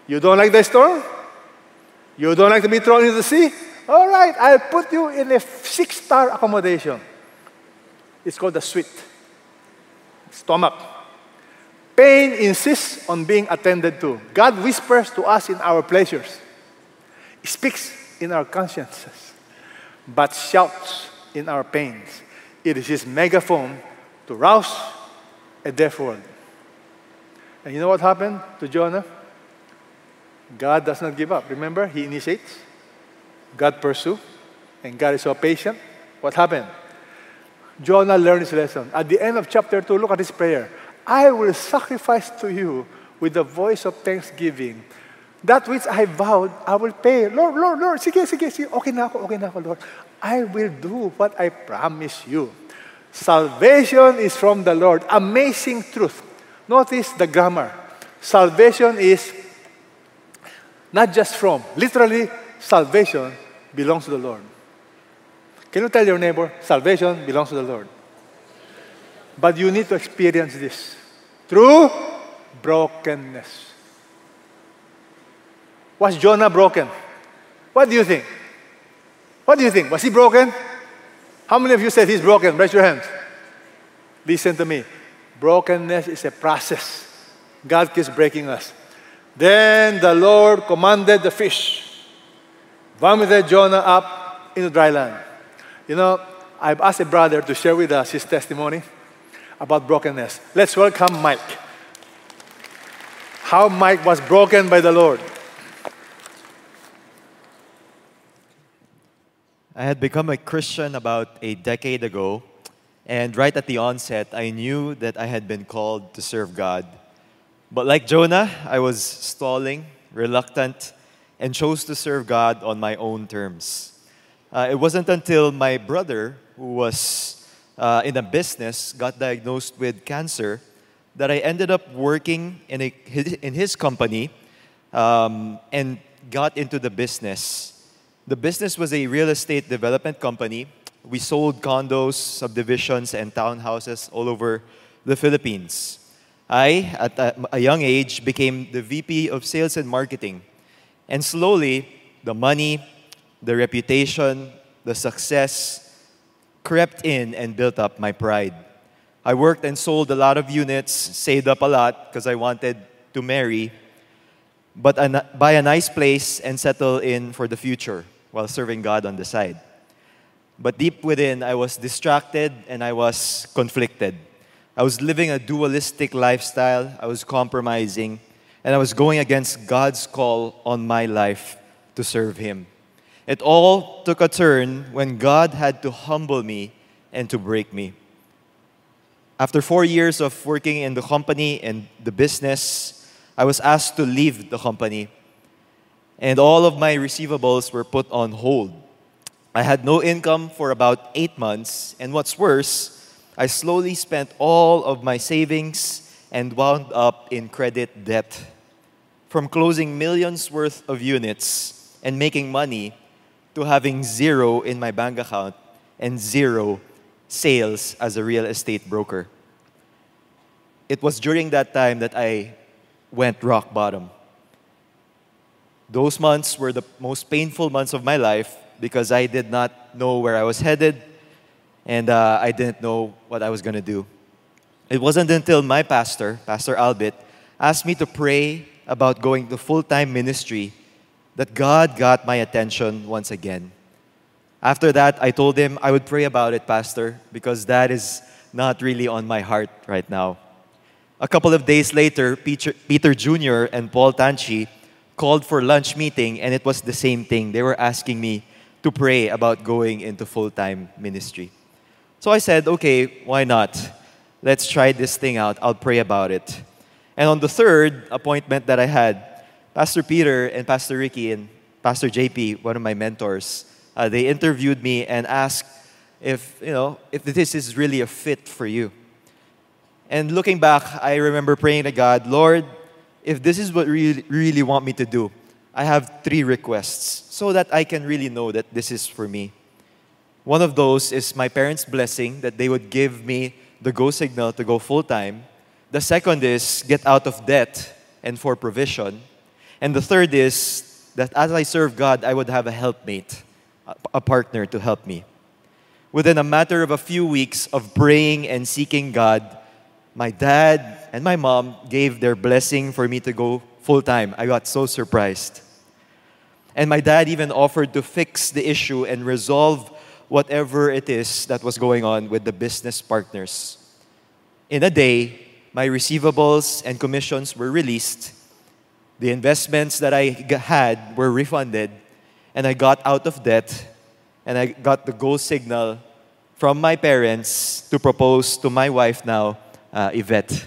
You don't like the storm? You don't like to be thrown into the sea? All right, I'll put you in a 6-star accommodation. It's called the suite. Stomach. Pain insists on being attended to. God whispers to us in our pleasures. He speaks in our consciences, but shouts in our pains. It is His megaphone to rouse a deaf world. And you know what happened to Jonah? God does not give up. Remember, He initiates, God pursues, and God is so patient. What happened? Jonah learned his lesson. At the end of chapter 2, look at his prayer. I will sacrifice to you with the voice of thanksgiving. That which I vowed, I will pay. Lord, Lord, Lord, sige. Okay na ako, Lord. I will do what I promise you. Salvation is from the Lord. Amazing truth. Notice the grammar. Salvation is not just from. Literally, salvation belongs to the Lord. Can you tell your neighbor, salvation belongs to the Lord? But you need to experience this through brokenness. Was Jonah broken? What do you think? What do you think? Was he broken? How many of you said he's broken? Raise your hands. Listen to me. Brokenness is a process. God keeps breaking us. Then the Lord commanded the fish, vomited Jonah up into dry land. You know, I've asked a brother to share with us his testimony about brokenness. Let's welcome Mike. How Mike was broken by the Lord. I had become a Christian about a decade ago, and right at the onset, I knew that I had been called to serve God. But like Jonah, I was stalling, reluctant, and chose to serve God on my own terms. It wasn't until my brother, who was in a business, got diagnosed with cancer, that I ended up working in his company and got into the business. The business was a real estate development company. We sold condos, subdivisions, and townhouses all over the Philippines. I, at a young age, became the VP of Sales and Marketing. And slowly, the money, the reputation, the success crept in and built up my pride. I worked and sold a lot of units, saved up a lot because I wanted to marry, but buy a nice place and settle in for the future while serving God on the side. But deep within, I was distracted and I was conflicted. I was living a dualistic lifestyle, I was compromising, and I was going against God's call on my life to serve Him. It all took a turn when God had to humble me and to break me. After 4 years of working in the company and the business, I was asked to leave the company. And all of my receivables were put on hold. I had no income for about 8 months, and what's worse, I slowly spent all of my savings and wound up in credit debt. From closing millions worth of units and making money to having zero in my bank account and zero sales as a real estate broker. It was during that time that I went rock bottom. Those months were the most painful months of my life because I did not know where I was headed and I didn't know what I was going to do. It wasn't until my pastor, Pastor Albert, asked me to pray about going to full-time ministry that God got my attention once again. After that, I told him I would pray about it, Pastor, because that is not really on my heart right now. A couple of days later, Peter Jr. and Paul Tanchi called for lunch meeting, and it was the same thing. They were asking me to pray about going into full-time ministry. So I said, okay, why not? Let's try this thing out. I'll pray about it. And on the third appointment that I had, Pastor Peter and Pastor Ricky and Pastor JP, one of my mentors, they interviewed me and asked if this is really a fit for you. And looking back, I remember praying to God, Lord, if this is what you really want me to do, I have 3 requests so that I can really know that this is for me. One of those is my parents' blessing, that they would give me the go signal to go full-time. The second is get out of debt and for provision. And the third is that as I serve God, I would have a helpmate, a partner to help me. Within a matter of a few weeks of praying and seeking God, my dad and my mom gave their blessing for me to go full-time. I got so surprised. And my dad even offered to fix the issue and resolve whatever it is that was going on with the business partners. In a day, my receivables and commissions were released. The investments that I had were refunded, and I got out of debt, and I got the go signal from my parents to propose to my wife now, Yvette.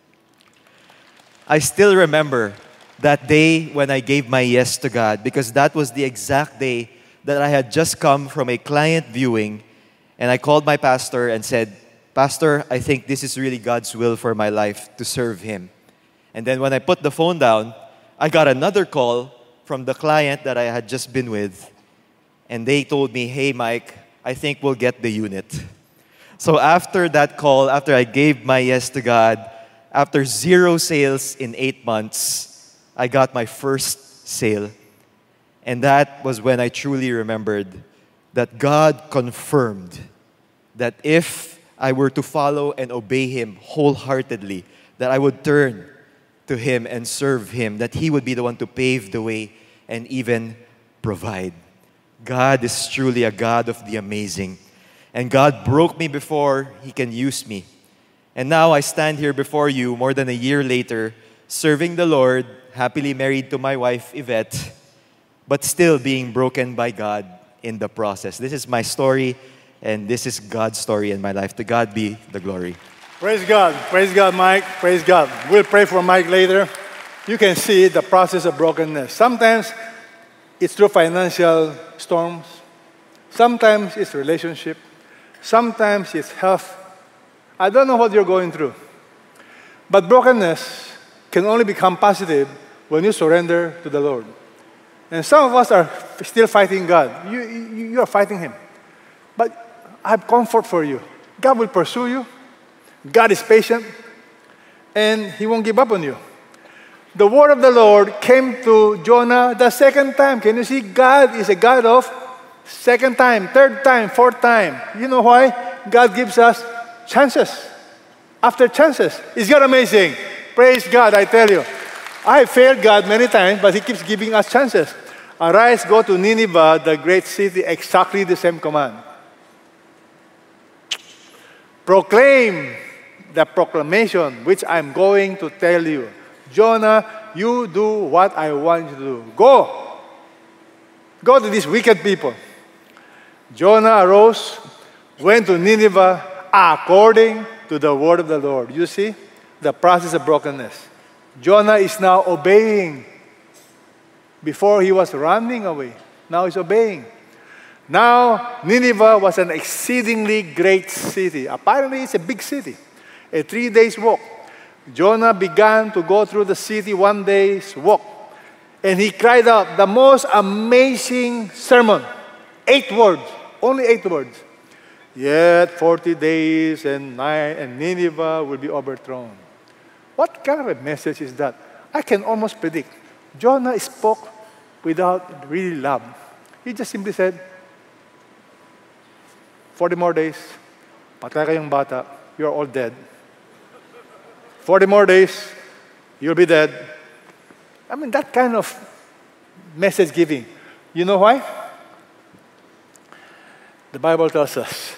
I still remember that day when I gave my yes to God, because that was the exact day that I had just come from a client viewing, and I called my pastor and said, Pastor, I think this is really God's will for my life to serve Him. And then when I put the phone down, I got another call from the client that I had just been with, and they told me, hey Mike, I think we'll get the unit. So after that call, after I gave my yes to God, after 0 sales in 8 months, I got my first sale. And that was when I truly remembered that God confirmed that if I were to follow and obey Him wholeheartedly, that I would turn to Him and serve Him, that He would be the one to pave the way and even provide. God is truly a God of the amazing. And God broke me before He can use me. And now I stand here before you more than a year later, serving the Lord, happily married to my wife, Yvette, but still being broken by God in the process. This is my story, and this is God's story in my life. To God be the glory. Praise God, Mike. Praise God. We'll pray for Mike later. You can see the process of brokenness. Sometimes it's through financial storms. Sometimes it's relationship. Sometimes it's health. I don't know what you're going through. But brokenness can only become positive when you surrender to the Lord. And some of us are still fighting God. You are fighting Him. But I have comfort for you. God will pursue you. God is patient. And He won't give up on you. The word of the Lord came to Jonah the second time. Can you see? God is a God of second time, third time, fourth time. You know why? God gives us chances after chances. Is God amazing? Praise God, I tell you. I have failed God many times, but He keeps giving us chances. Arise, go to Nineveh, the great city, exactly the same command. Proclaim the proclamation which I'm going to tell you. Jonah, you do what I want you to do. Go. Go to these wicked people. Jonah arose, went to Nineveh according to the word of the Lord. You see the process of brokenness. Jonah is now obeying. Before he was running away. Now he's obeying. Now Nineveh was an exceedingly great city. Apparently it's a big city. A 3 days walk. Jonah began to go through the city 1 day's walk. And he cried out the most amazing sermon. 8 words. Only 8 words. Yet 40 days and Nineveh will be overthrown. What kind of a message is that? I can almost predict. Jonah spoke without really love. He just simply said, 40 more days, patay kayong bata, you're all dead. 40 more days, you'll be dead. I mean, that kind of message giving. You know why? The Bible tells us,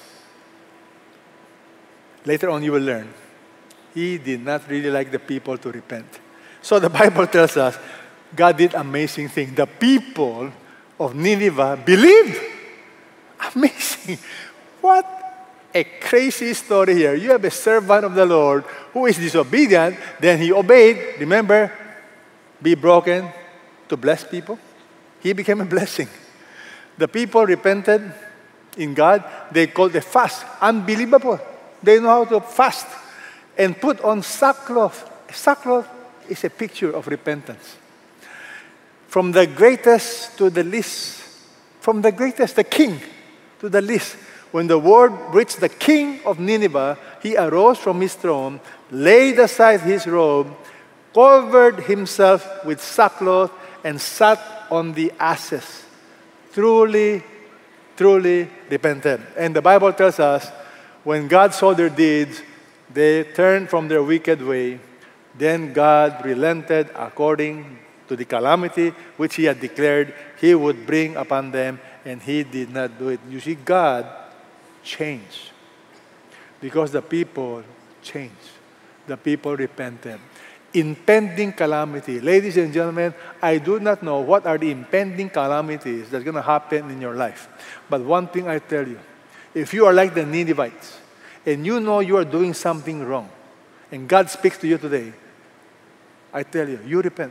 later on you will learn, he did not really like the people to repent. So the Bible tells us, God did amazing things. The people of Nineveh believed. Amazing. What a crazy story here. You have a servant of the Lord who is disobedient, then he obeyed. Remember, be broken to bless people. He became a blessing. The people repented in God. They called a fast. Unbelievable. They know how to fast and put on sackcloth. Sackcloth is a picture of repentance. From the greatest to the least. From the greatest, the king, to the least. When the word reached the king of Nineveh, he arose from his throne, laid aside his robe, covered himself with sackcloth, and sat on the asses. Truly, truly repented. And the Bible tells us, when God saw their deeds, they turned from their wicked way. Then God relented according to the calamity which He had declared He would bring upon them, and He did not do it. You see, God changed because the people changed. The people repented. Impending calamity. Ladies and gentlemen, I do not know what are the impending calamities that's going to happen in your life. But one thing I tell you, if you are like the Ninevites, and you know you are doing something wrong, and God speaks to you today, I tell you, you repent.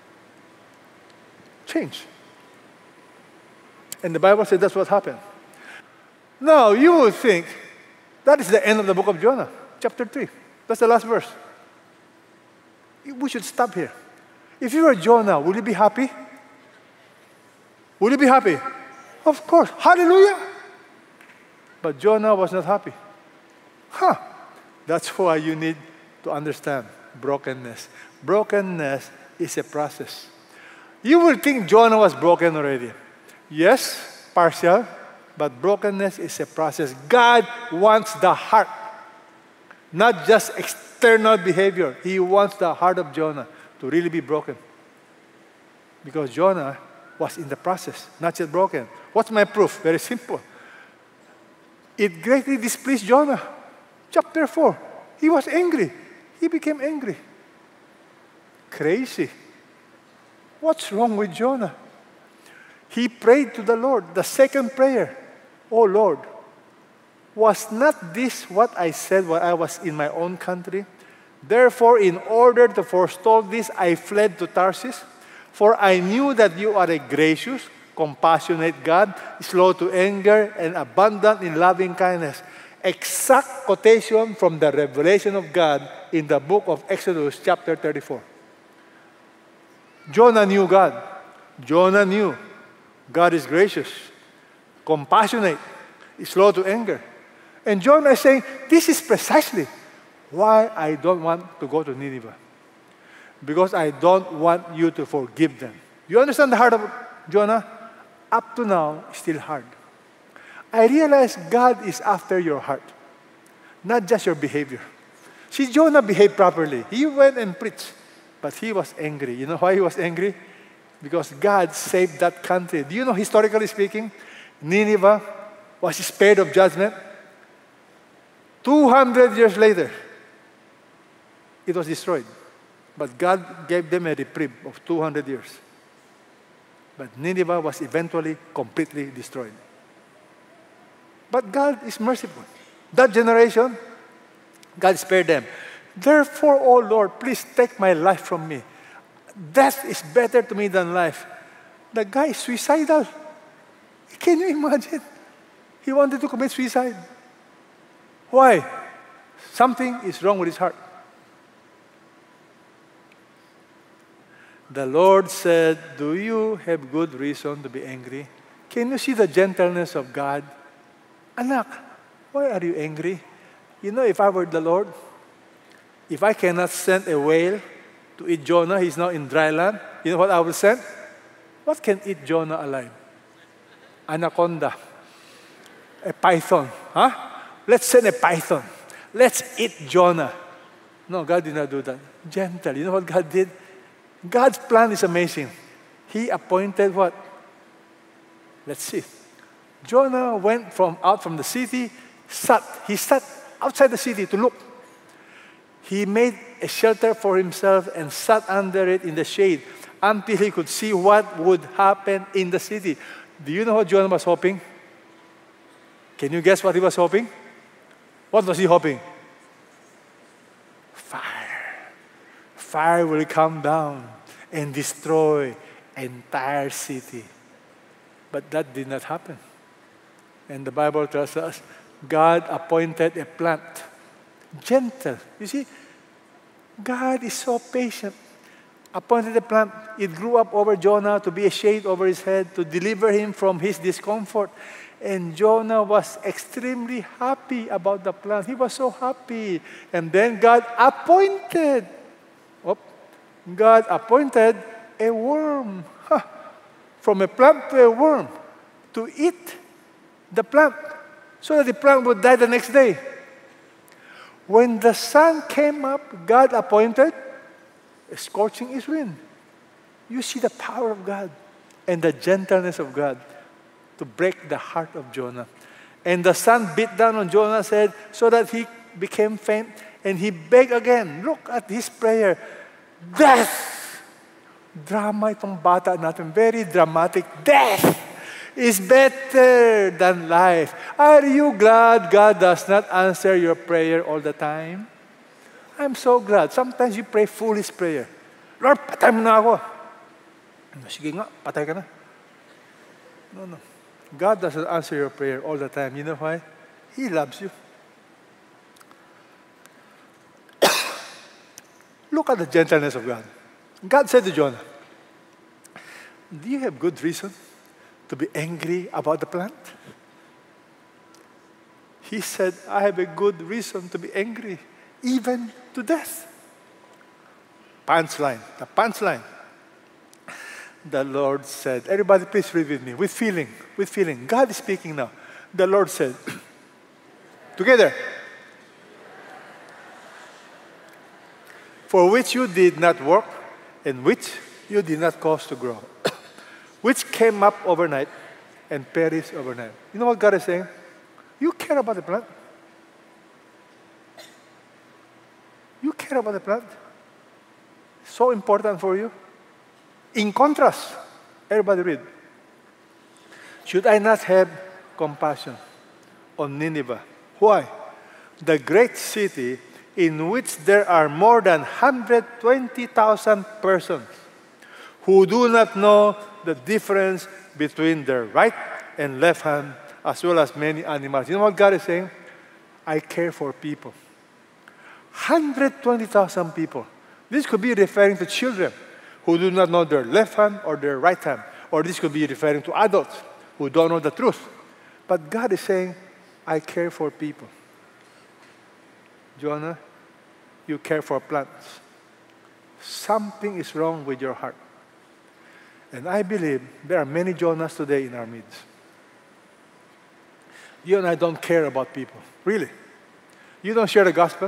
Change. And the Bible said that's what happened. Now, you would think that is the end of the book of Jonah, chapter 3. That's the last verse. We should stop here. If you were Jonah, will you be happy? Will you be happy? Of course. Hallelujah. But Jonah was not happy. That's why you need to understand brokenness. Brokenness is a process. You will think Jonah was broken already. Yes, partial, but brokenness is a process. God wants the heart, not just external behavior. He wants the heart of Jonah to really be broken. Because Jonah was in the process, not yet broken. What's my proof? Very simple. It greatly displeased Jonah. Chapter 4. He was angry. He became angry. Crazy. What's wrong with Jonah? He prayed to the Lord. The second prayer. Oh Lord, was not this what I said while I was in my own country? Therefore, in order to forestall this, I fled to Tarsus. For I knew that you are a gracious, compassionate God, slow to anger, and abundant in loving kindness. Exact quotation from the revelation of God in the book of Exodus, chapter 34. Jonah knew God. Jonah knew God is gracious, compassionate, slow to anger. And Jonah is saying, this is precisely why I don't want to go to Nineveh. Because I don't want you to forgive them. You understand the heart of Jonah? Up to now, still hard. I realize God is after your heart, not just your behavior. See, Jonah behaved properly. He went and preached, but he was angry. You know why he was angry? Because God saved that country. Do you know, historically speaking, Nineveh was spared of judgment. 200 years later, it was destroyed. But God gave them a reprieve of 200 years. But Nineveh was eventually completely destroyed. But God is merciful. That generation, God spared them. Therefore, O Lord, please take my life from me. Death is better to me than life. The guy is suicidal. Can you imagine? He wanted to commit suicide. Why? Something is wrong with his heart. The Lord said, do you have good reason to be angry? Can you see the gentleness of God? Anak, why are you angry? You know, if I were the Lord, if I cannot send a whale to eat Jonah, he's now in dry land, you know what I will send? What can eat Jonah alive? Anaconda. A python. Let's send a python. Let's eat Jonah. No, God did not do that. Gentle. You know what God did? God's plan is amazing. He appointed what? Let's see. Jonah went out from the city, he sat outside the city to look. He made a shelter for himself and sat under it in the shade until he could see what would happen in the city. Do you know what Jonah was hoping? Can you guess what he was hoping? What was he hoping? Fire. Fire will come down and destroy entire city. But that did not happen. And the Bible tells us God appointed a plant. Gentle. You see, God is so patient. Appointed a plant. It grew up over Jonah to be a shade over his head, to deliver him from his discomfort. And Jonah was extremely happy about the plant. He was so happy. And then God appointed a worm. From a plant to a worm to eat the plant so that the plant would die the next day. When the sun came up, God appointed a scorching east wind. You see the power of God and the gentleness of God to break the heart of Jonah. And the sun beat down on Jonah, said, so that he became faint, and he begged again. Look at his prayer. Death! Drama itong bata natin. Very dramatic. Death is better than life. Are you glad God does not answer your prayer all the time? I'm so glad. Sometimes you pray foolish prayer. Lord, patay mo na ako. Sige nga, patay ka na. No. God doesn't answer your prayer all the time. You know why? He loves you. Look at the gentleness of God. God said to Jonah, do you have good reason to be angry about the plant? He said, I have a good reason to be angry, even to death. Punchline, the punchline. The Lord said, everybody please read with me, with feeling. God is speaking now. The Lord said, together, for which you did not work, and which you did not cause to grow, which came up overnight and perished overnight. You know what God is saying? You care about the plant. You care about the plant. So important for you. In contrast, everybody read. Should I not have compassion on Nineveh? Why? The great city in which there are more than 120,000 persons who do not know the difference between their right and left hand, as well as many animals. You know what God is saying? I care for people. 120,000 people. This could be referring to children who do not know their left hand or their right hand. Or this could be referring to adults who don't know the truth. But God is saying, I care for people. Jonah, you care for plants. Something is wrong with your heart. And I believe there are many Jonahs today in our midst. You and I don't care about people. Really. You don't share the gospel.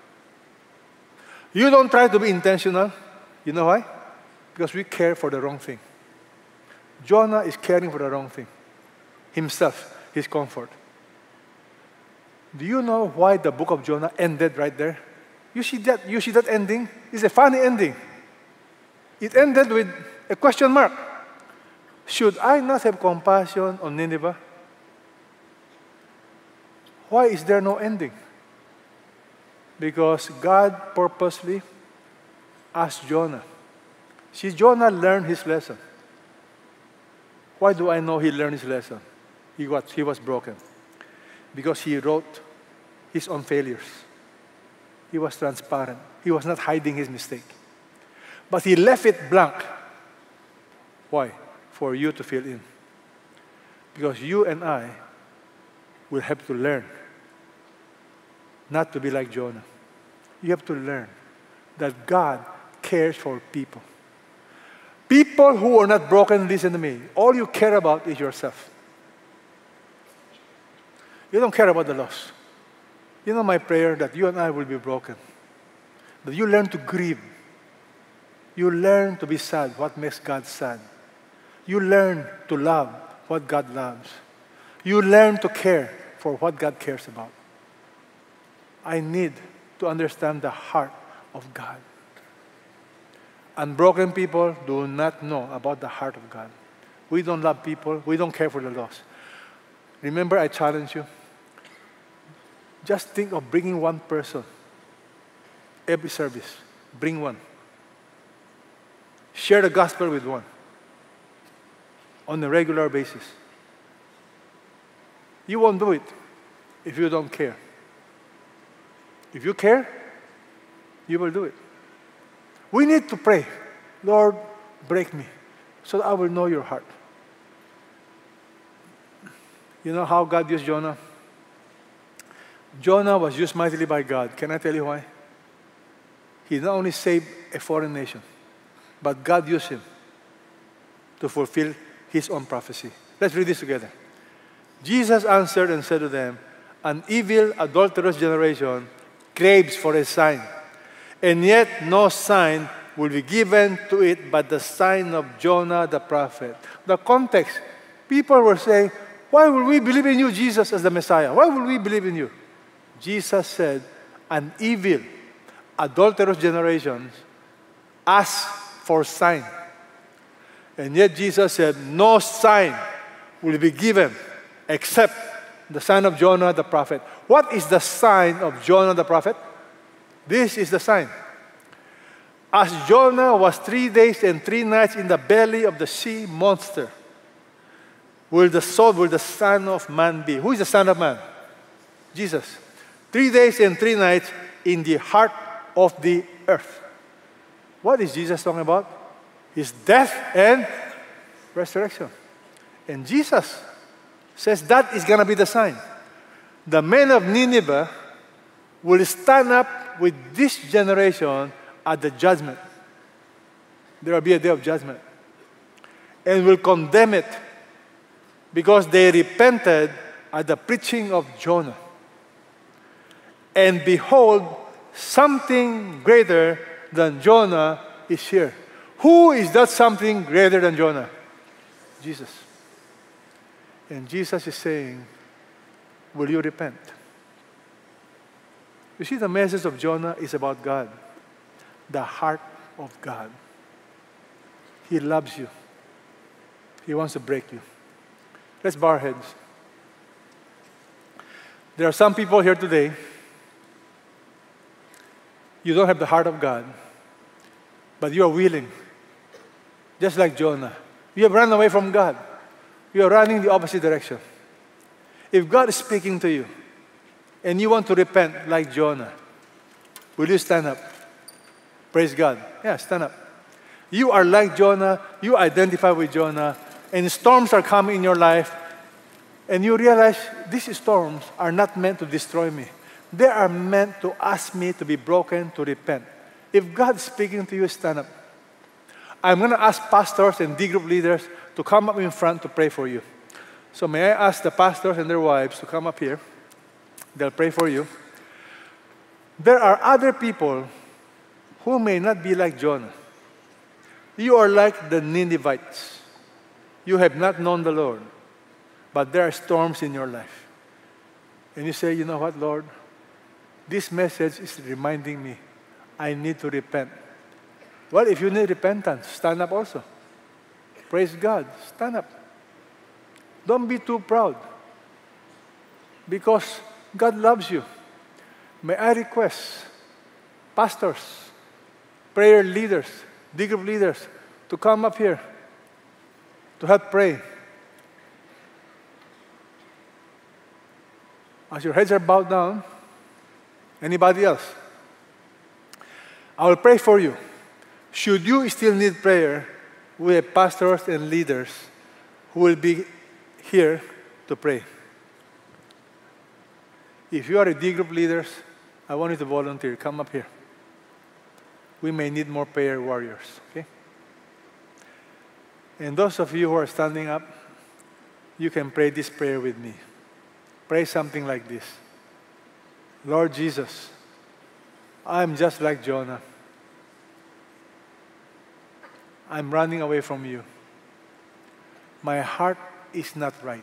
You don't try to be intentional. You know why? Because we care for the wrong thing. Jonah is caring for the wrong thing. Himself, his comfort. Do you know why the book of Jonah ended right there? You see that ending? It's a funny ending. It ended with a question mark. Should I not have compassion on Nineveh? Why is there no ending? Because God purposely asked Jonah. See, Jonah learned his lesson. Why do I know he learned his lesson? He was broken. Because he wrote his own failures. He was transparent. He was not hiding his mistake. But he left it blank. Why? For you to fill in. Because you and I will have to learn not to be like Jonah. You have to learn that God cares for people. People who are not broken, listen to me. All you care about is yourself. You don't care about the lost. You know my prayer that you and I will be broken. That you learn to grieve. You learn to be sad, what makes God sad. You learn to love what God loves. You learn to care for what God cares about. I need to understand the heart of God. Unbroken people do not know about the heart of God. We don't love people. We don't care for the lost. Remember, I challenge you. Just think of bringing one person every service. Bring one. Share the gospel with one on a regular basis. You won't do it if you don't care. If you care, you will do it. We need to pray, Lord, break me so that I will know your heart. You know how God used Jonah? Jonah was used mightily by God. Can I tell you why? He not only saved a foreign nation, but God used him to fulfill his own prophecy. Let's read this together. Jesus answered and said to them, an evil, adulterous generation craves for a sign, and yet no sign will be given to it but the sign of Jonah the prophet. The context, people were saying, why will we believe in you, Jesus, as the Messiah? Why will we believe in you? Jesus said, an evil, adulterous generation asks for sign. And yet Jesus said, no sign will be given except the sign of Jonah the prophet. What is the sign of Jonah the prophet? This is the sign. As Jonah was 3 days and 3 nights in the belly of the sea monster, will the Son of Man be? Who is the Son of Man? Jesus. 3 days and 3 nights in the heart of the earth. What is Jesus talking about? His death and resurrection. And Jesus says that is going to be the sign. The men of Nineveh will stand up with this generation at the judgment. There will be a day of judgment. And will condemn it because they repented at the preaching of Jonah. And behold, something greater than Jonah is here. Who is that something greater than Jonah? Jesus. And Jesus is saying, will you repent? You see, the message of Jonah is about God, the heart of God. He loves you. He wants to break you. Let's bow our heads. There are some people here today, you don't have the heart of God, but you are willing, just like Jonah. You have run away from God. You are running the opposite direction. If God is speaking to you and you want to repent like Jonah, will you stand up? Praise God. Yeah, stand up. You are like Jonah. You identify with Jonah. And storms are coming in your life. And you realize these storms are not meant to destroy me. They are meant to ask me to be broken, to repent. If God is speaking to you, stand up. I'm going to ask pastors and D group leaders to come up in front to pray for you. So may I ask the pastors and their wives to come up here. They'll pray for you. There are other people who may not be like Jonah. You are like the Ninevites. You have not known the Lord, but there are storms in your life. And you say, you know what, Lord? This message is reminding me I need to repent. Well, if you need repentance, stand up also. Praise God. Stand up. Don't be too proud. Because God loves you. May I request pastors, prayer leaders, D group leaders to come up here to help pray. As your heads are bowed down, anybody else? I will pray for you. Should you still need prayer, we have pastors and leaders who will be here to pray. If you are a D group leaders, I want you to volunteer. Come up here. We may need more prayer warriors, okay? And those of you who are standing up, you can pray this prayer with me. Pray something like this. Lord Jesus, I'm just like Jonah. I'm running away from you. My heart is not right.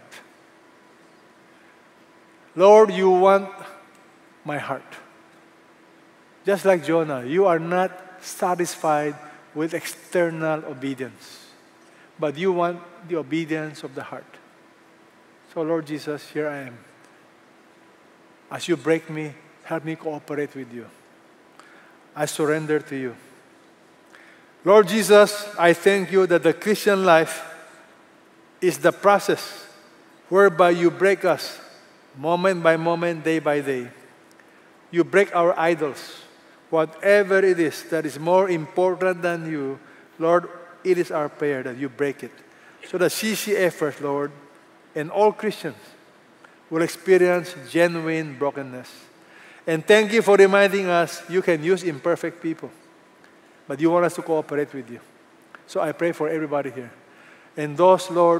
Lord, you want my heart. Just like Jonah, you are not satisfied with external obedience, but you want the obedience of the heart. So Lord Jesus, here I am. As you break me, help me cooperate with you. I surrender to you. Lord Jesus, I thank you that the Christian life is the process whereby you break us moment by moment, day by day. You break our idols. Whatever it is that is more important than you, Lord, it is our prayer that you break it. So that CCFers, Lord, and all Christians will experience genuine brokenness. And thank you for reminding us you can use imperfect people, but you want us to cooperate with you. So I pray for everybody here. And those, Lord,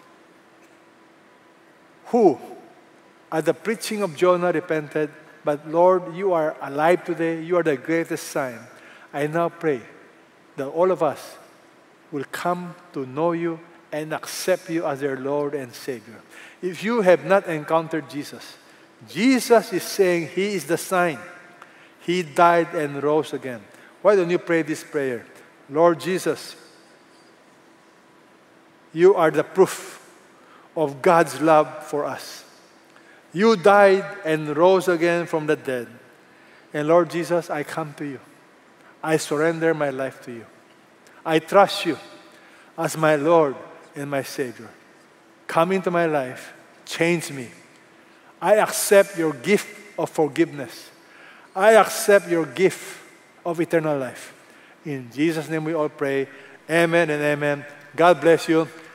who at the preaching of Jonah repented, but Lord, you are alive today. You are the greatest sign. I now pray that all of us will come to know you and accept you as their Lord and Savior. If you have not encountered Jesus, Jesus is saying He is the sign. He died and rose again. Why don't you pray this prayer? Lord Jesus, you are the proof of God's love for us. You died and rose again from the dead. And Lord Jesus, I come to you. I surrender my life to you. I trust you as my Lord and my Savior. Come into my life. Change me. I accept your gift of forgiveness. I accept your gift of eternal life. In Jesus' name we all pray. Amen and amen. God bless you.